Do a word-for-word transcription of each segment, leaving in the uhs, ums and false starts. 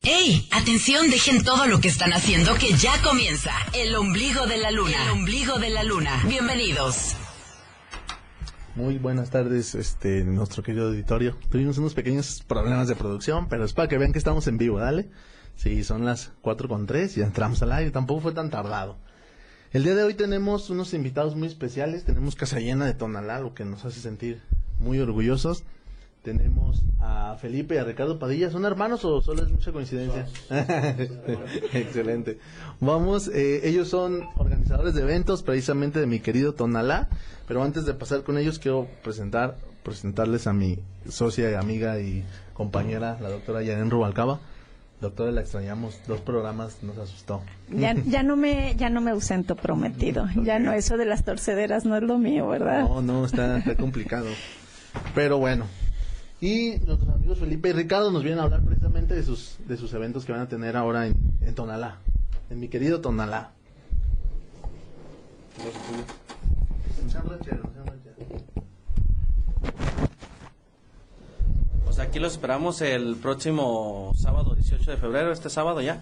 ¡Ey! Atención, dejen todo lo que están haciendo que ya comienza El Ombligo de la Luna. El Ombligo de la Luna. Bienvenidos. Muy buenas tardes, este, nuestro querido auditorio. Tuvimos unos pequeños problemas de producción, pero es para que vean que estamos en vivo, ¿dale? Sí, son las cuatro con tres y entramos al aire, tampoco fue tan tardado. El día de hoy tenemos unos invitados muy especiales, tenemos casa llena de Tonalá, lo que nos hace sentir muy orgullosos. Tenemos a Felipe y a Ricardo Padilla. ¿Son hermanos o solo es mucha coincidencia? Excelente. Vamos, eh, ellos son organizadores de eventos precisamente de mi querido Tonalá, pero antes de pasar con ellos quiero presentar, presentarles a mi socia y amiga y compañera, la doctora Yaren Rubalcaba. Doctora, la extrañamos, dos programas nos asustó. Ya, ya no me ya no me ausento, prometido. Okay. Ya no, eso de las torcederas no es lo mío, ¿verdad? No, no, está, está complicado. Pero bueno. Y nuestros amigos Felipe y Ricardo nos vienen a hablar precisamente de sus de sus eventos que van a tener ahora en, en Tonalá, en mi querido Tonalá. Pues aquí los esperamos el próximo sábado dieciocho de febrero, este sábado ya,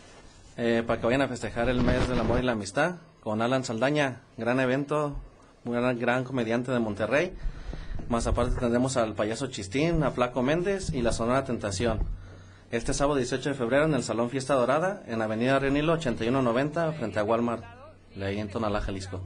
eh, para que vayan a festejar el mes del amor y la amistad con Alan Saldaña, gran evento, un gran, gran comediante de Monterrey. Más aparte tendremos al payaso Chistín, a Flaco Méndez y la Sonora Tentación. Este sábado dieciocho de febrero en el Salón Fiesta Dorada, en Avenida Río Nilo ochenta y uno noventa, frente a Walmart, de ahí en Tonalá, Jalisco.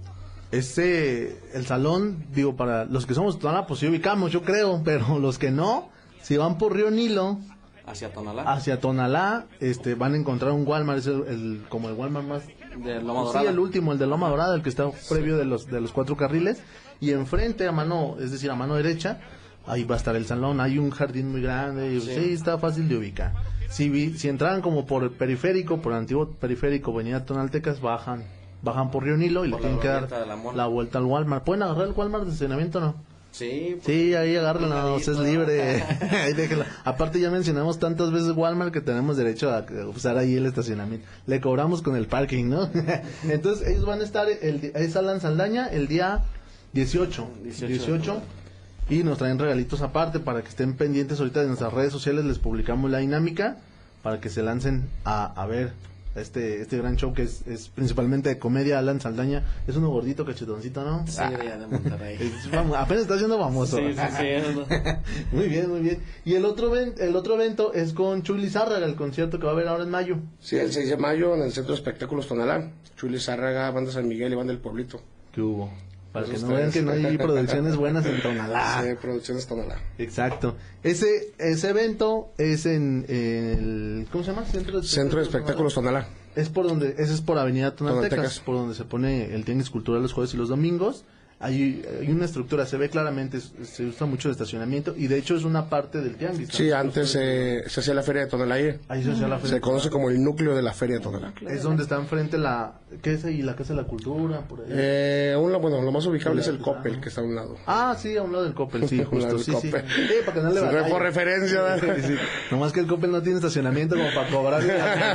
Este, el salón, digo, para los que somos Tonalá, pues sí ubicamos, yo creo, pero los que no, si van por Río Nilo hacia Tonalá, hacia Tonalá, este, van a encontrar un Walmart, es el, el como el Walmart más de Loma Dorada. Sí, el último, el de Loma Dorada, el que está previo sí. de los de los cuatro carriles. Y enfrente, a mano, es decir, a mano derecha, ahí va a estar el salón. Hay un jardín muy grande, y, sí. sí, está fácil de ubicar. Si vi, si entraran como por el periférico, por el antiguo periférico, Avenida Tonaltecas, bajan bajan por Río Nilo y por le tienen que dar la, la vuelta al Walmart. ¿Pueden agarrar el Walmart de estacionamiento o no? Sí. Sí, ahí agárrenla, no, es libre. Ahí déjela. Aparte ya mencionamos tantas veces Walmart que tenemos derecho a usar ahí el estacionamiento. Le cobramos con el parking, ¿no? Entonces ellos van a estar, el, es Alan Saldaña, el día dieciocho, dieciocho, y nos traen regalitos aparte para que estén pendientes. Ahorita en nuestras redes sociales les publicamos la dinámica para que se lancen a, a ver este este gran show que es, es principalmente de comedia. Alan Saldaña es uno gordito cachetoncito, ¿no? Sí, ah, de Monterrey. Es, vamos, apenas está siendo famoso. Sí, sí, sí. Muy bien, muy bien. Y el otro el otro evento es con Chuy Lizárraga, el concierto que va a haber ahora en mayo. Sí, el seis de mayo en el Centro de Espectáculos Tonalá. Chuy Lizárraga, Banda San Miguel y Banda del Pueblito. ¿Qué hubo? Para que no vean que no hay producciones buenas en Tonalá. Sí, producciones Tonalá. Exacto. Ese ese evento es en, en el... ¿Cómo se llama? Centro de Centro de Espectáculos Tonalá. Es por donde, ese es por Avenida Tonaltecas, Tonaltecas, por donde se pone el tianguis cultural los jueves y los domingos. Hay, hay una estructura, se ve claramente, se usa mucho el estacionamiento y de hecho es una parte del tianguis. Sí, antes eh, se hacía la feria de Tonalá ahí. Ahí se hacía la feria. Se conoce como el núcleo de la feria de Tonalá. Es donde está enfrente la, ¿qué es ahí? La Casa de la Cultura, por ahí. Eh, un, bueno, lo más ubicable es el Coppel, que está a un lado. Ah, sí, a un lado del Coppel, sí, justo, sí, sí. Sí, para que no le vaya. Por referencia. Sí, sí. Nomás que el Coppel no tiene estacionamiento como para cobrar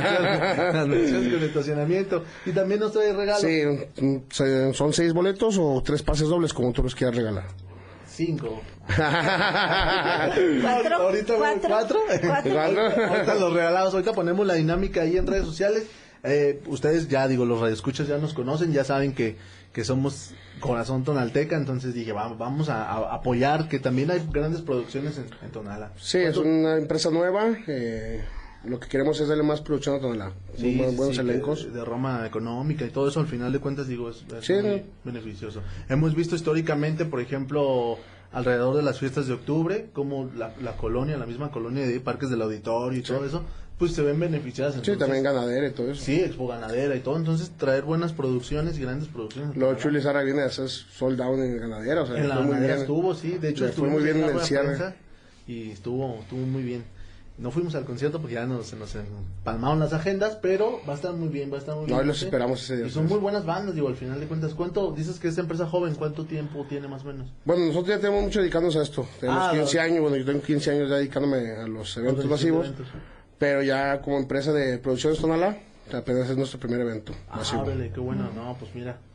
las menciones con estacionamiento. Y también nos trae regalos. Sí, son seis boletos o tres pases dobles, como tú los quieras regalar. Cinco. ¿Cuatro? Ahorita ¿Cuatro? ¿Cuatro? ¿Cuatro? Ahorita los regalados, ahorita ponemos la dinámica ahí en redes sociales. Eh, ustedes ya, digo, los radioescuchas ya nos conocen, ya saben que, que somos Corazón Tonalteca, entonces dije, vamos, vamos a, a apoyar, que también hay grandes producciones en, en Tonalá. Sí, es una empresa nueva, eh, lo que queremos es darle más producción a Tonalá, sí, buenos, sí, buenos sí, elencos. De, de Roma económica y todo eso, al final de cuentas, digo, es, es sí, muy no. beneficioso. Hemos visto históricamente, por ejemplo, alrededor de las fiestas de octubre, como la, la colonia, la misma colonia de Parques del Auditorio y sí. todo eso, pues se ven beneficiadas. Entonces, sí, también ganadera y todo eso. Sí, Expo Ganadera y todo, entonces traer buenas producciones y grandes producciones. Luego Chuy Lizárraga viene a hacer sold out en ganadera, o sea, en la ganadera estuvo, sí, de hecho estuvo muy bien en el cierre. Y estuvo, estuvo muy bien. No fuimos al concierto porque ya nos, se nos empalmaron las agendas, pero va a estar muy bien, va a estar muy bien. No, los esperamos ese día. Y son muy buenas bandas, digo, al final de cuentas. ¿Cuánto, dices que es empresa joven, cuánto tiempo tiene más o menos? Bueno, nosotros ya tenemos mucho dedicándonos a esto. Tenemos ah, quince años, bueno, yo tengo quince años ya dedicándome a los eventos masivos. Eventos. Pero ya como empresa de producciones Tonalá, apenas es nuestro primer evento ah, masivo. Vale, qué bueno, no, pues mira,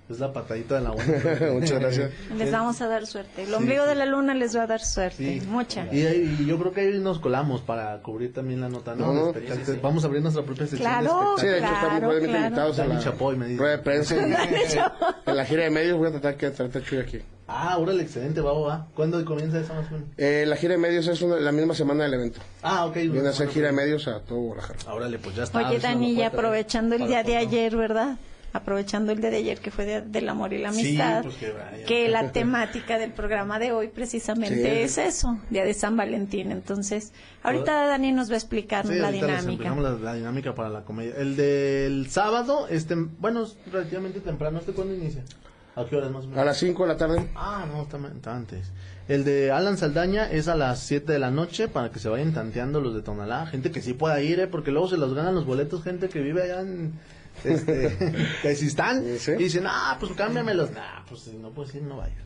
Es la patadita de la buena. Muchas gracias. Les vamos a dar suerte. El ombligo sí. de la luna les va a dar suerte. Sí. Mucha. Y, y yo creo que ahí nos colamos para cubrir también la nota, ¿no? No, De espectáculos. Sí, sí, sí. Vamos a abrir nuestra propia sección Claro, de Sí, de espectáculos. hecho, estamos muy claro. invitados a Dani la Chapoy me dice. rueda de prensa. y- en la gira de medios voy a tratar que tratar Chuy aquí. Ah, órale, excelente, va, va. ¿Cuándo comienza esa más o menos? Eh, la gira de medios es una- la misma semana del evento. Ah, ok. Viene a hacer gira de medios a todo Guadalajara. Ah, órale, pues ya está. Oye, Dani, ya aprovechando el día de ayer ayer, ¿verdad? Aprovechando el día de ayer que fue de- del amor y la Sí, amistad, pues que vaya. que la temática del programa de hoy precisamente Sí. es eso, Día de San Valentín. Entonces, ahorita Dani nos va a explicar Sí, la ahorita les dinámica. explicamos la, la dinámica para la comedia. El del sábado, este, bueno, es relativamente temprano. ¿Este cuándo inicia? ¿A qué horas más o menos? A las cinco de la tarde. Ah, no, está, está antes. El de Alan Saldaña es a las siete de la noche para que se vayan tanteando los de Tonalá. Gente que sí pueda ir, ¿eh? Porque luego se los ganan los boletos, gente que vive allá en... Este, que si están ¿Sí? y dicen, ah, pues cámbiamelos. Nah, pues si no puedes ir, no vayas.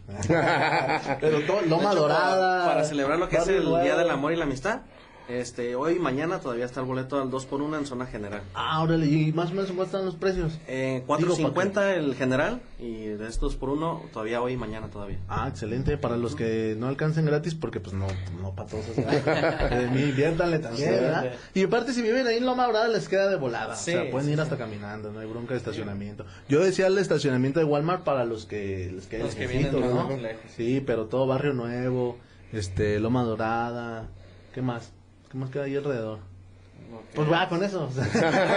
Pero todo, De Loma hecho, Dorada. Para celebrar lo que es Barrio el Nuevo. Día del Amor y la Amistad, este, hoy y mañana todavía está el boleto al dos por uno en zona general. Ah, órale, y más o menos ¿cuántos están los precios? Eh, cuatro Digo, cincuenta el general y de estos por uno todavía hoy y mañana todavía. Ah, excelente, para los que no alcancen gratis, porque pues no, no para todos es gratis. Eh, mi, inviértanle también, Sí, ¿verdad? Y aparte si viven ahí en Loma Dorada les queda de volada, Sí, o sea, pueden sí, ir sí. hasta caminando, no hay bronca de estacionamiento. Yo decía el estacionamiento de Walmart para los que les quede Los que lejecitos, vienen ¿no? más lejos. Sí, pero todo Barrio Nuevo, este, Loma Dorada, ¿qué más? ¿Qué más queda ahí alrededor? Pues va, con eso. o sea.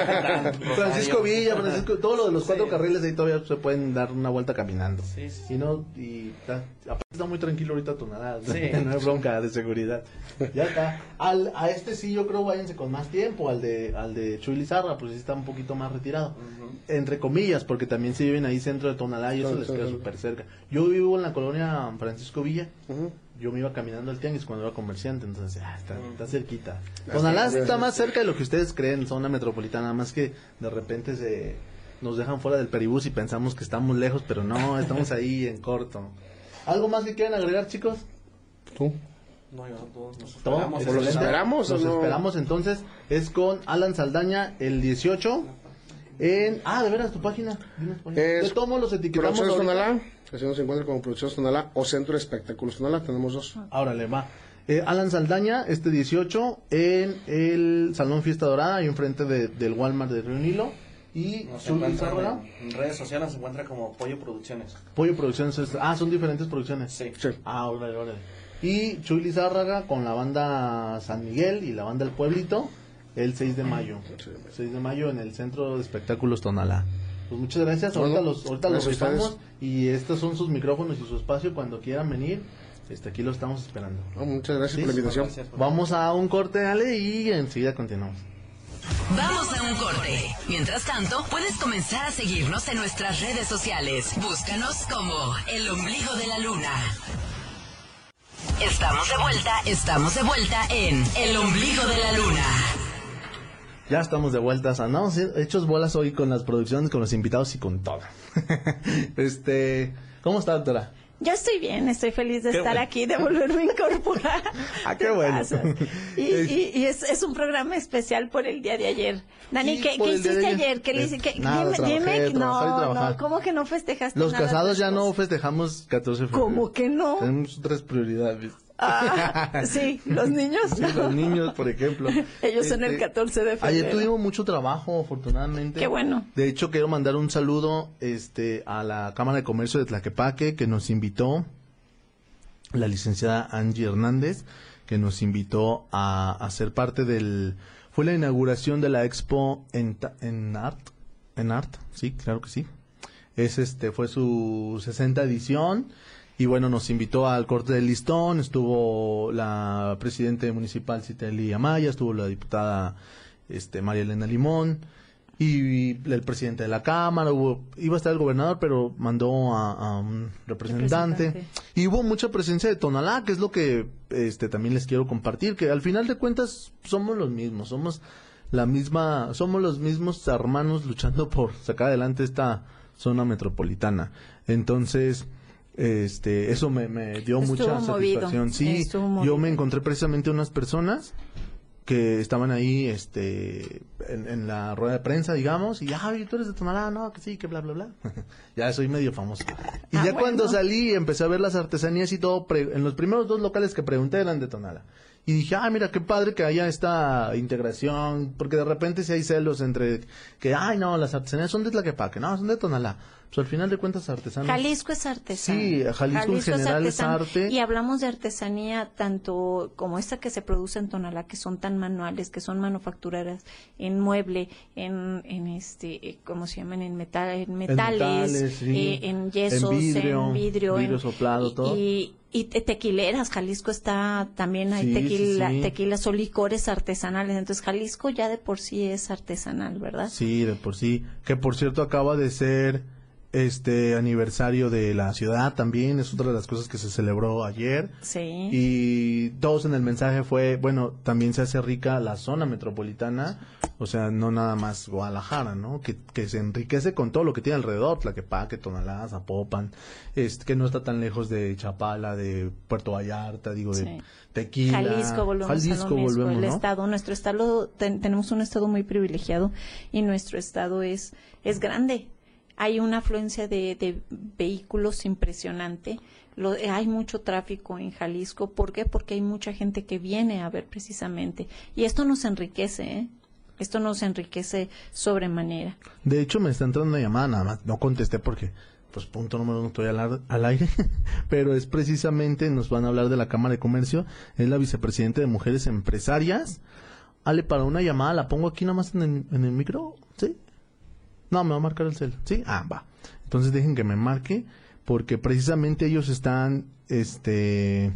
Francisco Villa, Francisco, todo lo de los cuatro Sí. carriles ahí todavía se pueden dar una vuelta caminando. Sí, sí, sí. Y no, y está, aparte está muy tranquilo ahorita Tonalá, Sí. no hay bronca de seguridad. Ya está. Al, a este sí yo creo váyanse con más tiempo, al de, al de Chuy Lizarra, pues sí está un poquito más retirado. Entre comillas, porque también se viven ahí centro de Tonalá y eso Claro, les sí, queda sí. súper cerca. Yo vivo en la colonia Francisco Villa. Ujú. Yo me iba caminando al tianguis cuando era comerciante, entonces ah, está, está cerquita. Ah, Tonalá sí, está sí, más cerca de lo que ustedes creen, zona metropolitana, más que de repente se nos dejan fuera del peribús y pensamos que estamos lejos, pero no, estamos ahí en corto. ¿Algo más que quieran agregar, chicos? ¿Tú? No, yo, todos nos ¿Todo? esperamos. ¿Los Excelente. esperamos o Los no? esperamos entonces, es con Alan Saldaña el dieciocho en... Ah, de veras, tu página. Dime tu página. Es De todos modos los etiquetamos Producciones ahorita. Tonalá, así nos encuentra como Producciones Tonalá o Centro de Espectáculos Tonalá, tenemos dos. Ahora le va. Eh, Alan Saldaña, este dieciocho, en el Salón Fiesta Dorada, ahí enfrente de, del Walmart de Río Nilo. Y Nos Chuy encuentran Lizárraga, en, en redes sociales, se encuentra como Pollo Producciones. Pollo Producciones. es- Ah, son diferentes producciones. Sí. Sí. Ah, órale, órale. Y Chuy Lizárraga con la banda San Miguel y la banda El Pueblito el seis de mayo. seis de mayo en el Centro de Espectáculos Tonalá. Pues muchas gracias. Bueno, ahorita los, ahorita los gracias a rifamos ustedes. y estos son sus micrófonos y su espacio cuando quieran venir. Este, aquí lo estamos esperando. No, muchas gracias Sí, por la invitación. Gracias por- Vamos a un corte, Ale, y enseguida continuamos. Vamos a un corte. Mientras tanto, puedes comenzar a seguirnos en nuestras redes sociales. Búscanos como El Ombligo de la Luna. Estamos de vuelta, estamos de vuelta en El Ombligo de la Luna. Ya estamos de vuelta, andamos hechos bolas hoy con las producciones, con los invitados y con todo. este, ¿cómo está, doctora? Yo estoy bien, estoy feliz de Qué estar bueno. aquí, de volverme a incorporar. Ah, qué Te bueno. pasas. Y, y, y es, es un programa especial por el día de ayer. Dani, Sí, ¿qué, por ¿qué el día de hiciste ayer. ayer? ¿Qué le Eh, hice? ¿Qué- nada, dime, trabajé, dime, trabajar y no, trabajar. no, ¿cómo que no festejaste Los nada casados ya después? no festejamos catorce de febrero. ¿Cómo que no? Tenemos otras prioridades. Ah, sí, los niños. Sí, los niños, por ejemplo. Ellos son el Este, catorce de febrero. Ayer tuvimos mucho trabajo, afortunadamente. Qué bueno. De hecho, quiero mandar un saludo este, a la Cámara de Comercio de Tlaquepaque, que nos invitó, la licenciada Angie Hernández, que nos invitó a, a ser parte del... Fue la inauguración de la Expo en, ta- en Art, en Art, sí, claro que sí. Es este, fue su sesenta edición. Y bueno, nos invitó al corte del listón, estuvo la presidenta municipal Citeli Amaya, estuvo la diputada este, María Elena Limón y el presidente de la Cámara, hubo, iba a estar el gobernador, pero mandó a, a un representante. Representante. Y hubo mucha presencia de Tonalá, que es lo que este, también les quiero compartir, que al final de cuentas somos los mismos, somos la misma, somos los mismos hermanos luchando por sacar adelante esta zona metropolitana. Entonces... Este, eso me, me dio Estuvo mucha movido, satisfacción. Sí, estuvo yo movido. me encontré precisamente unas personas que estaban ahí este en, en la rueda de prensa, digamos, y ay, tú eres de Tonalá, no, que sí, que bla bla bla. Ya soy medio famoso. Y Ah, ya bueno. cuando salí empecé a ver las artesanías y todo, pre- en los primeros dos locales que pregunté eran de Tonalá. Y dije, ah, mira, qué padre que haya esta integración, porque de repente si hay celos entre que, ay, no, las artesanías son de Tlaquepaque, no, son de Tonalá. Pues al final de cuentas artesanos. Jalisco es artesano. Sí, Jalisco en general es artesano. arte. Y hablamos de artesanía tanto como esta que se produce en Tonalá, que son tan manuales, que son manufactureras en mueble, en, en este, eh, ¿cómo se llaman? En, metal, en metales, metales, sí. eh, en yesos, En vidrio, en vidrio, vidrio en- soplado, y, todo. Y, y te- tequileras, Jalisco está, también hay Sí, tequila, sí, sí. tequilas o licores artesanales. Entonces Jalisco ya de por sí es artesanal, ¿verdad? Sí, de por sí. Que por cierto acaba de ser este aniversario de la ciudad también, es otra de las cosas que se celebró ayer. Sí. Y todos en el mensaje fue, bueno, también se hace rica la zona metropolitana, o sea, no nada más Guadalajara, ¿no? Que, que se enriquece con todo lo que tiene alrededor, Tlaquepaque, Tonalá, Zapopan, este, que no está tan lejos de Chapala, de Puerto Vallarta, digo, de Sí. Tequila. Jalisco, volvemos Jalisco, a lo mismo, volvemos, el ¿no? estado, nuestro estado, ten- tenemos un estado muy privilegiado y nuestro estado es, es grande. Hay una afluencia de, de vehículos impresionante. Lo, hay mucho tráfico en Jalisco. ¿Por qué? Porque hay mucha gente que viene a ver precisamente. Y esto nos enriquece, ¿eh? Esto nos enriquece sobremanera. De hecho, me está entrando una llamada, nada más, no contesté porque, pues, punto número uno, estoy al, ar- al aire, pero es precisamente, nos van a hablar de la Cámara de Comercio, es la vicepresidenta de Mujeres Empresarias. Ale, para una llamada, ¿la pongo aquí nomás en el, en el micro? ¿Sí? No, me va a marcar el cel. ¿Sí? Ah, va. Entonces dejen que me marque, porque precisamente ellos están, este...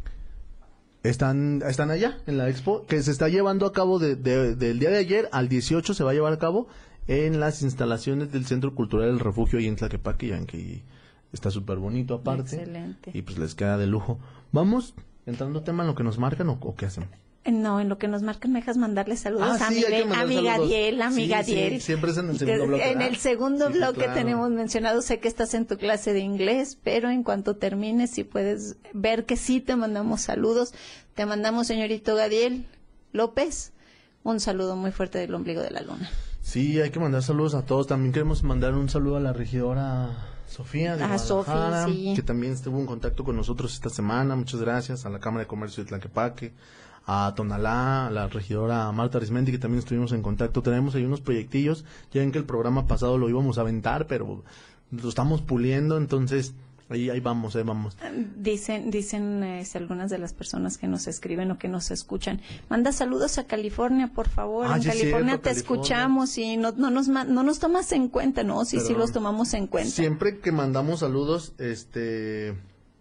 Están, están allá en la expo que se está llevando a cabo de, de- del día de ayer al dieciocho, se va a llevar a cabo en las instalaciones del Centro Cultural del Refugio y en Tlaquepaque, ya ven que está súper bonito aparte. Excelente. Y pues les queda de lujo. Vamos entrando tema en lo que nos marcan o, o qué hacemos. No, en lo que nos marcan, me dejas mandarle saludos Ah, a sí, mi, hay que be- mandar a mi saludos. Gadiel, a mi Sí, Gadiel. sí, siempre es en el segundo Que- bloque, En ¿verdad? el segundo Sí, sí, bloque claro. tenemos mencionado, sé que estás en tu clase de inglés, pero en cuanto termines, si puedes ver que sí te mandamos saludos. Te mandamos, señorito Gadiel López, un saludo muy fuerte del ombligo de la luna. Sí, hay que mandar saludos a todos. También queremos mandar un saludo a la regidora Sofía de A Sofi, Guadalajara, sí. que también estuvo en contacto con nosotros esta semana. Muchas gracias. A la Cámara de Comercio de Tlaquepaque, a Tonalá, a la regidora Marta Arismendi, que también estuvimos en contacto. Tenemos ahí unos proyectillos. Ya ven que el programa pasado lo íbamos a aventar, pero lo estamos puliendo, entonces ahí, ahí vamos, ahí vamos. Dicen, dicen eh, algunas de las personas que nos escriben o que nos escuchan, manda saludos a California, por favor. Ah, en sí, es California cierto, te California. escuchamos y no, no nos ma- no nos tomas en cuenta, no, sí, sí Pero los tomamos en cuenta. Siempre que mandamos saludos, este,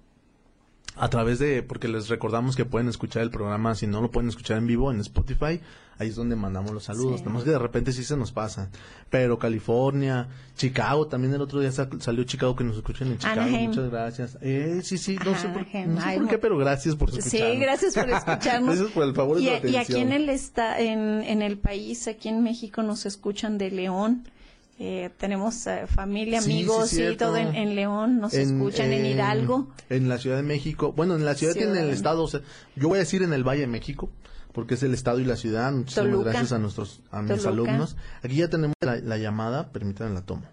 a través de, porque les recordamos que pueden escuchar el programa, si no lo pueden escuchar en vivo en Spotify, ahí es donde mandamos los saludos. Sí. Tenemos que de repente sí se nos pasa. Pero California, Chicago, también el otro día sa- salió Chicago, que nos escuchan en Chicago. Anaheim. Muchas gracias. Eh, sí, sí, no sé por, Anaheim. no sé Ay, por qué, mu- pero gracias por escucharnos. Sí, gracias por escucharnos. Gracias por el favor de y, su y atención. aquí en el esta, en, en el país, aquí en México, nos escuchan de León. Eh, tenemos eh, familia, Sí, amigos, sí, sí, cierto. todo en, en León, nos escuchan en Hidalgo. En la Ciudad de México. Bueno, en la ciudad y en Ciudad. el estado. O sea, yo voy a decir en el Valle de México, porque es el estado y la ciudad. Muchísimas Toluca. gracias a nuestros a mis Toluca. alumnos. Aquí ya tenemos la, la llamada. Permítanme la tomo.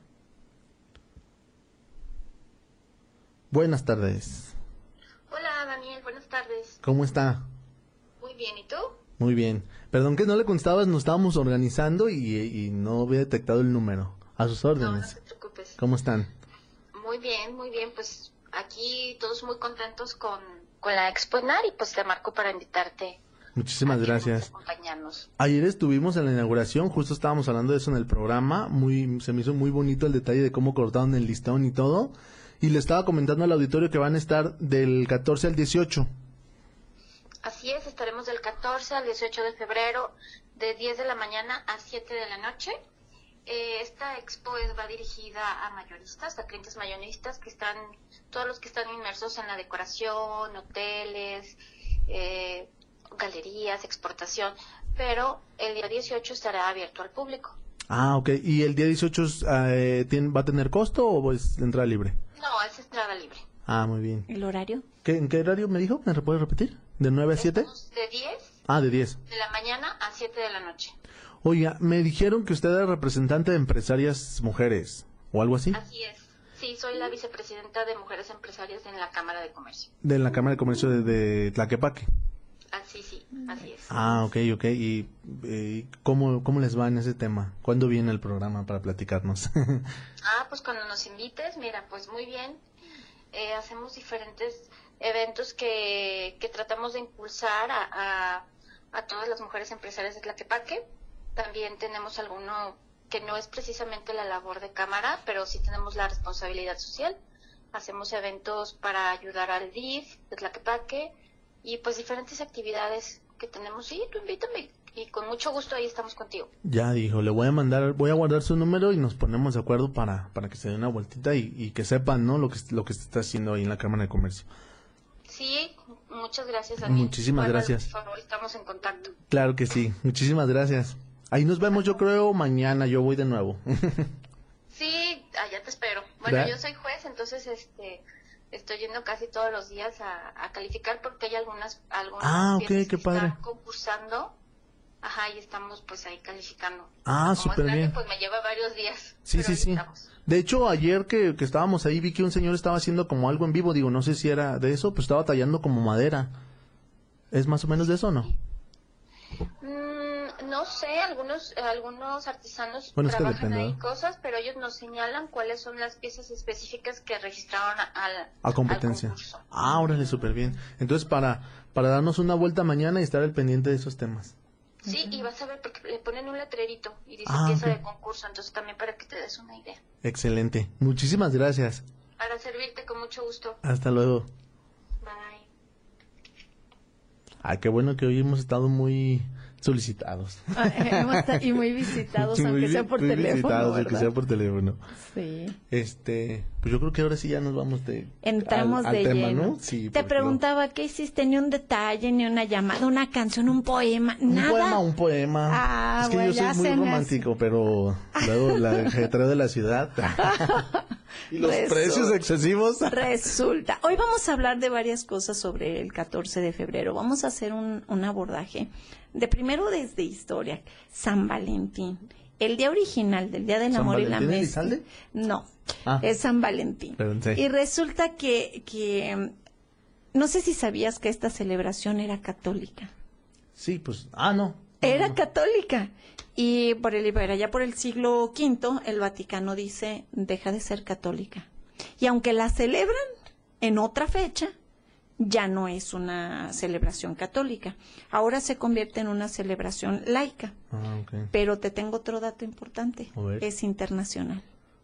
Buenas tardes. Hola Daniel, buenas tardes. ¿Cómo está? Muy bien, ¿y tú? Muy bien. Perdón que no le contestabas, nos estábamos organizando y, y no había detectado el número. A sus No, no órdenes. te preocupes. ¿Cómo están? Muy bien, muy bien. Pues aquí todos muy contentos con, con la Expo ENAR y pues te marco para invitarte. Muchísimas a que gracias. vengas a acompañarnos. Ayer estuvimos en la inauguración, justo estábamos hablando de eso en el programa, muy se me hizo muy bonito el detalle de cómo cortaron el listón y todo, y le estaba comentando al auditorio que van a estar del catorce al dieciocho. Así es, estaremos del catorce al dieciocho de febrero, de diez de la mañana a siete de la noche. Eh, esta expo es, va dirigida a mayoristas, a clientes mayoristas que están, todos los que están inmersos en la decoración, hoteles, eh, galerías, exportación, pero el día dieciocho estará abierto al público. Ah, ok. ¿Y el día dieciocho eh, tiene- va a tener costo o es entrada libre? No, es entrada libre. Ah, muy bien. ¿El horario? ¿Qué, ¿En qué horario me dijo? ¿Me puede repetir? ¿De nueve a siete? Estamos de diez Ah, de diez. De la mañana a siete de la noche. Oiga, me dijeron que usted era representante de empresarias mujeres, ¿o algo así? Así es. Sí, soy la vicepresidenta de Mujeres Empresarias en la Cámara de Comercio. De la Cámara de Comercio de, de Tlaquepaque. Así, sí, así es. Ah, ok, ok. ¿Y eh, ¿cómo, cómo les va en ese tema? ¿Cuándo viene el programa para platicarnos? Ah, pues cuando nos invites, mira, pues muy bien. Eh, hacemos diferentes eventos que, que tratamos de impulsar a, a, a todas las mujeres empresarias de Tlaquepaque. También tenemos alguno que no es precisamente la labor de cámara, pero sí tenemos la responsabilidad social. Hacemos eventos para ayudar al D I F de Tlaquepaque y pues diferentes actividades que tenemos. Sí, tú invítame y con mucho gusto ahí estamos contigo. Ya dijo, le voy a mandar, voy a guardar su número y nos ponemos de acuerdo para, para que se dé una vueltita y, y que sepan, ¿no? Lo que, lo que se está haciendo ahí en la Cámara de Comercio. Sí, muchas gracias, Daniel. Muchísimas Bueno, gracias. Por favor, estamos en contacto. Claro que sí, muchísimas gracias. Ahí nos vemos, yo creo, mañana, yo voy de nuevo. Sí, allá te espero. Bueno, ¿verdad? yo soy juez, entonces este estoy yendo casi todos los días a, a calificar porque hay algunas algunas Ah, ok, piezas qué que padre. están concursando. Ajá, y estamos pues ahí calificando. Ah, Como es súper grande, bien. Pues me lleva varios días. Sí, pero sí, ahí sí. estamos. De hecho, ayer que, que estábamos ahí vi que un señor estaba haciendo como algo en vivo, digo, no sé si era de eso, pues estaba tallando como madera. ¿Es más o menos de eso o no? Mm, no sé, algunos algunos artesanos Bueno, es que trabajan depende, ahí ¿no? cosas, pero ellos nos señalan cuáles son las piezas específicas que registraron al, A competencia. al concurso. Ah, órale, súper bien. Entonces, para, para darnos una vuelta mañana y estar al pendiente de esos temas. Sí, y vas a ver porque le ponen un letrerito y dice Ah, pieza ok. de concurso, entonces también para que te des una idea. Excelente. Muchísimas gracias. Para servirte con mucho gusto. Hasta luego. Bye. Ah, qué bueno que hoy hemos estado muy solicitados. Ah, hemos esta- y muy visitados, Muy aunque vi- sea por muy teléfono, visitados, aunque ¿verdad? sea por teléfono. Sí. Este, pues yo creo que ahora sí ya nos vamos de Entramos al, al de tema, lleno. ¿no? Sí, Te porque preguntaba, ¿qué hiciste? Ni un detalle, ni una llamada, una canción, un poema, Un nada. poema, un poema. Ah, es que bueno, yo ya soy muy se me romántico, pero luego la ajetreo de la ciudad. Y los Resulta. precios excesivos. Resulta. Hoy vamos a hablar de varias cosas sobre el catorce de febrero. Vamos a hacer un, un abordaje de primero desde historia. San Valentín. El día original del Día del ¿San Amor y la Valentín Amistad. Elizalde? No, Ah. es San Valentín. Pensé. Y resulta que, que mm, no sé si sabías que esta celebración era católica. Sí, pues, ah, no. Era católica. Y por el, por allá por el siglo quinto, el Vaticano dice, deja de ser católica. Y aunque la celebran en otra fecha, ya no es una celebración católica. Ahora se convierte en una celebración laica. Ah, ok. Pero te tengo otro dato importante. A ver. Es internacional.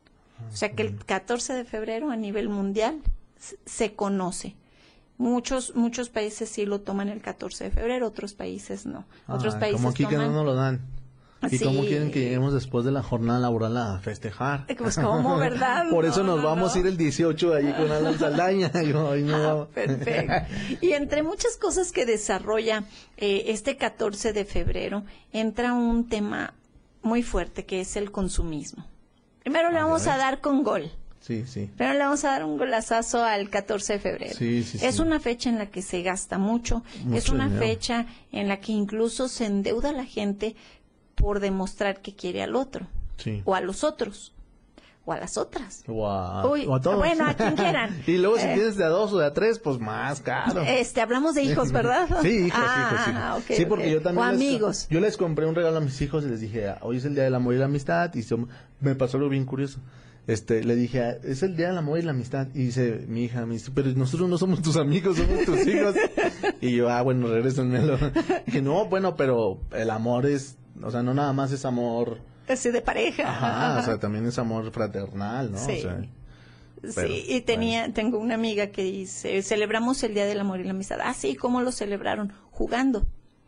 O sea que el catorce de febrero a nivel mundial s- se conoce. Muchos muchos países sí lo toman el catorce de febrero, otros países no. Otros Ah, países como aquí que no toman... nos lo dan. ¿Y Sí. cómo quieren que lleguemos después de la jornada laboral a festejar? Pues, ¿cómo, verdad? Por eso No, nos no, vamos no. a ir el dieciocho allí con Alan Saldaña. Yo, hoy no Ah, vamos. perfecto. Y entre muchas cosas que desarrolla eh, este catorce de febrero, entra un tema muy fuerte que es el consumismo. Primero le Ah, vamos ya a ves. dar con gol. Sí, sí. Primero le vamos a dar un golazazo al catorce de febrero. Sí, sí, es sí. una fecha en la que se gasta mucho, Mucho es una dinero. fecha en la que incluso se endeuda la gente por demostrar que quiere al otro, Sí. o a los otros, o a las otras. O a, Uy, o a todos. bueno, a quien quieran. Y luego si Eh. tienes de a dos o de a tres, pues más caro. Este, hablamos de hijos, ¿verdad? Sí, hijos, Ah, hijos, hijos. ok, sí, porque ok. yo también O les- amigos. yo les compré un regalo a mis hijos y les dije, "Ah, hoy es el Día del Amor y la Amistad", y son- me pasó algo bien curioso. Este, le dije, "Ah, es el Día del Amor y la Amistad", y dice mi hija, me dice, "Pero nosotros no somos tus amigos, somos tus hijos". Y yo, ah, bueno, regrésenmelo. Dije, no, bueno, pero el amor es, o sea, no nada más es amor, Así de pareja. ajá, o sea, también es amor fraternal, ¿no? Sí. O sea, Sí, pero, y tenía, tengo una amiga que dice, celebramos el Día del Amor y la Amistad. Ah, sí, ¿cómo lo celebraron? Jugando.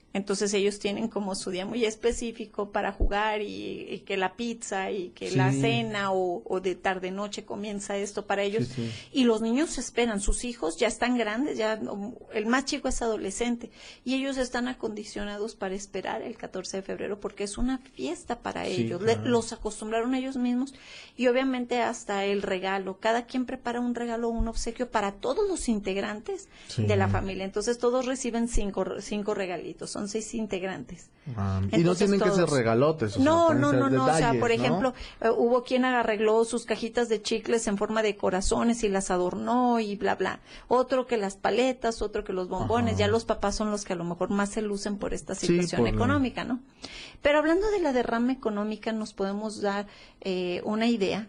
Entonces ellos tienen como su día muy específico para jugar y, y que la pizza y que Sí. la cena o, o de tarde noche comienza esto para ellos. Sí, sí. Y los niños esperan, sus hijos ya están grandes, ya el más chico es adolescente y ellos están acondicionados para esperar el catorce de febrero porque es una fiesta para Sí, ellos. Le- claro. los acostumbraron ellos mismos y obviamente hasta el regalo. Cada quien prepara un regalo o un obsequio para todos los integrantes Sí. de la familia. Entonces todos reciben cinco, cinco regalitos. Son seis integrantes. Ah, y no Entonces, tienen que ser todos- regalotes. o sea, No, pueden no, ser no, no. O sea, detalles, por ¿no? ejemplo, eh, hubo quien arregló sus cajitas de chicles en forma de corazones y las adornó y bla, bla. Otro que las paletas, otro que los bombones. Ajá. Ya los papás son los que a lo mejor más se lucen por esta Sí, situación por la- económica, ¿no? Pero hablando de la derrama económica, nos podemos dar eh, una idea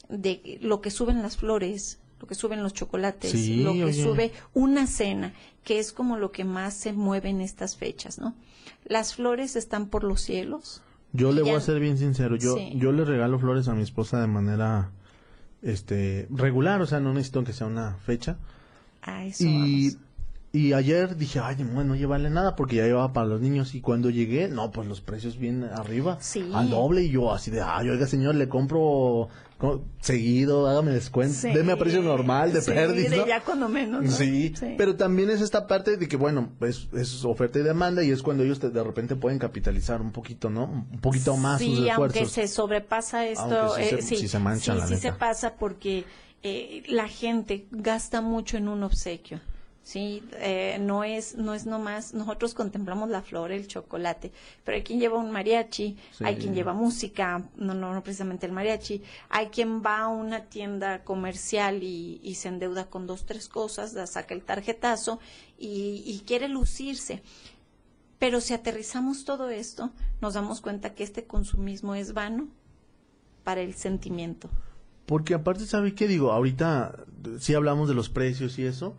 de lo que suben las flores, lo que suben los chocolates, Sí, lo que oye. sube una cena, que es como lo que más se mueve en estas fechas, ¿no? Las flores están por los cielos. Yo le voy Ya- a ser bien sincero, yo Sí. yo le regalo flores a mi esposa de manera este regular, o sea, no necesito que sea una fecha. A eso Y vamos. y ayer dije, "Ay, bueno, no llevarle nada porque ya llevaba para los niños" y cuando llegué, no, pues los precios bien arriba, Sí. al doble y yo así de, "Ay, oiga, señor, le compro co- seguido, hágame descuento, Sí. deme a precio normal de Sí, pérdida." de ¿no? ya cuando menos, ¿no? Sí, pero también es esta parte de que, bueno, pues es oferta y demanda y es cuando ellos te- de repente pueden capitalizar un poquito, ¿no? Un poquito más sí, sus esfuerzos. aunque se sobrepasa esto, Aunque sí eh, se- sí, sí se mancha, sí, la sí se neta. pasa porque eh, la gente gasta mucho en un obsequio. Sí, eh, no es no es nomás, nosotros contemplamos la flor, el chocolate, pero hay quien lleva un mariachi, Sí. hay quien lleva música, no, no, no precisamente el mariachi, hay quien va a una tienda comercial y, y se endeuda con dos, tres cosas, la saca el tarjetazo y, y quiere lucirse. Pero si aterrizamos todo esto, nos damos cuenta que este consumismo es vano para el sentimiento. Porque aparte, ¿sabe qué digo? Ahorita sí hablamos de los precios y eso.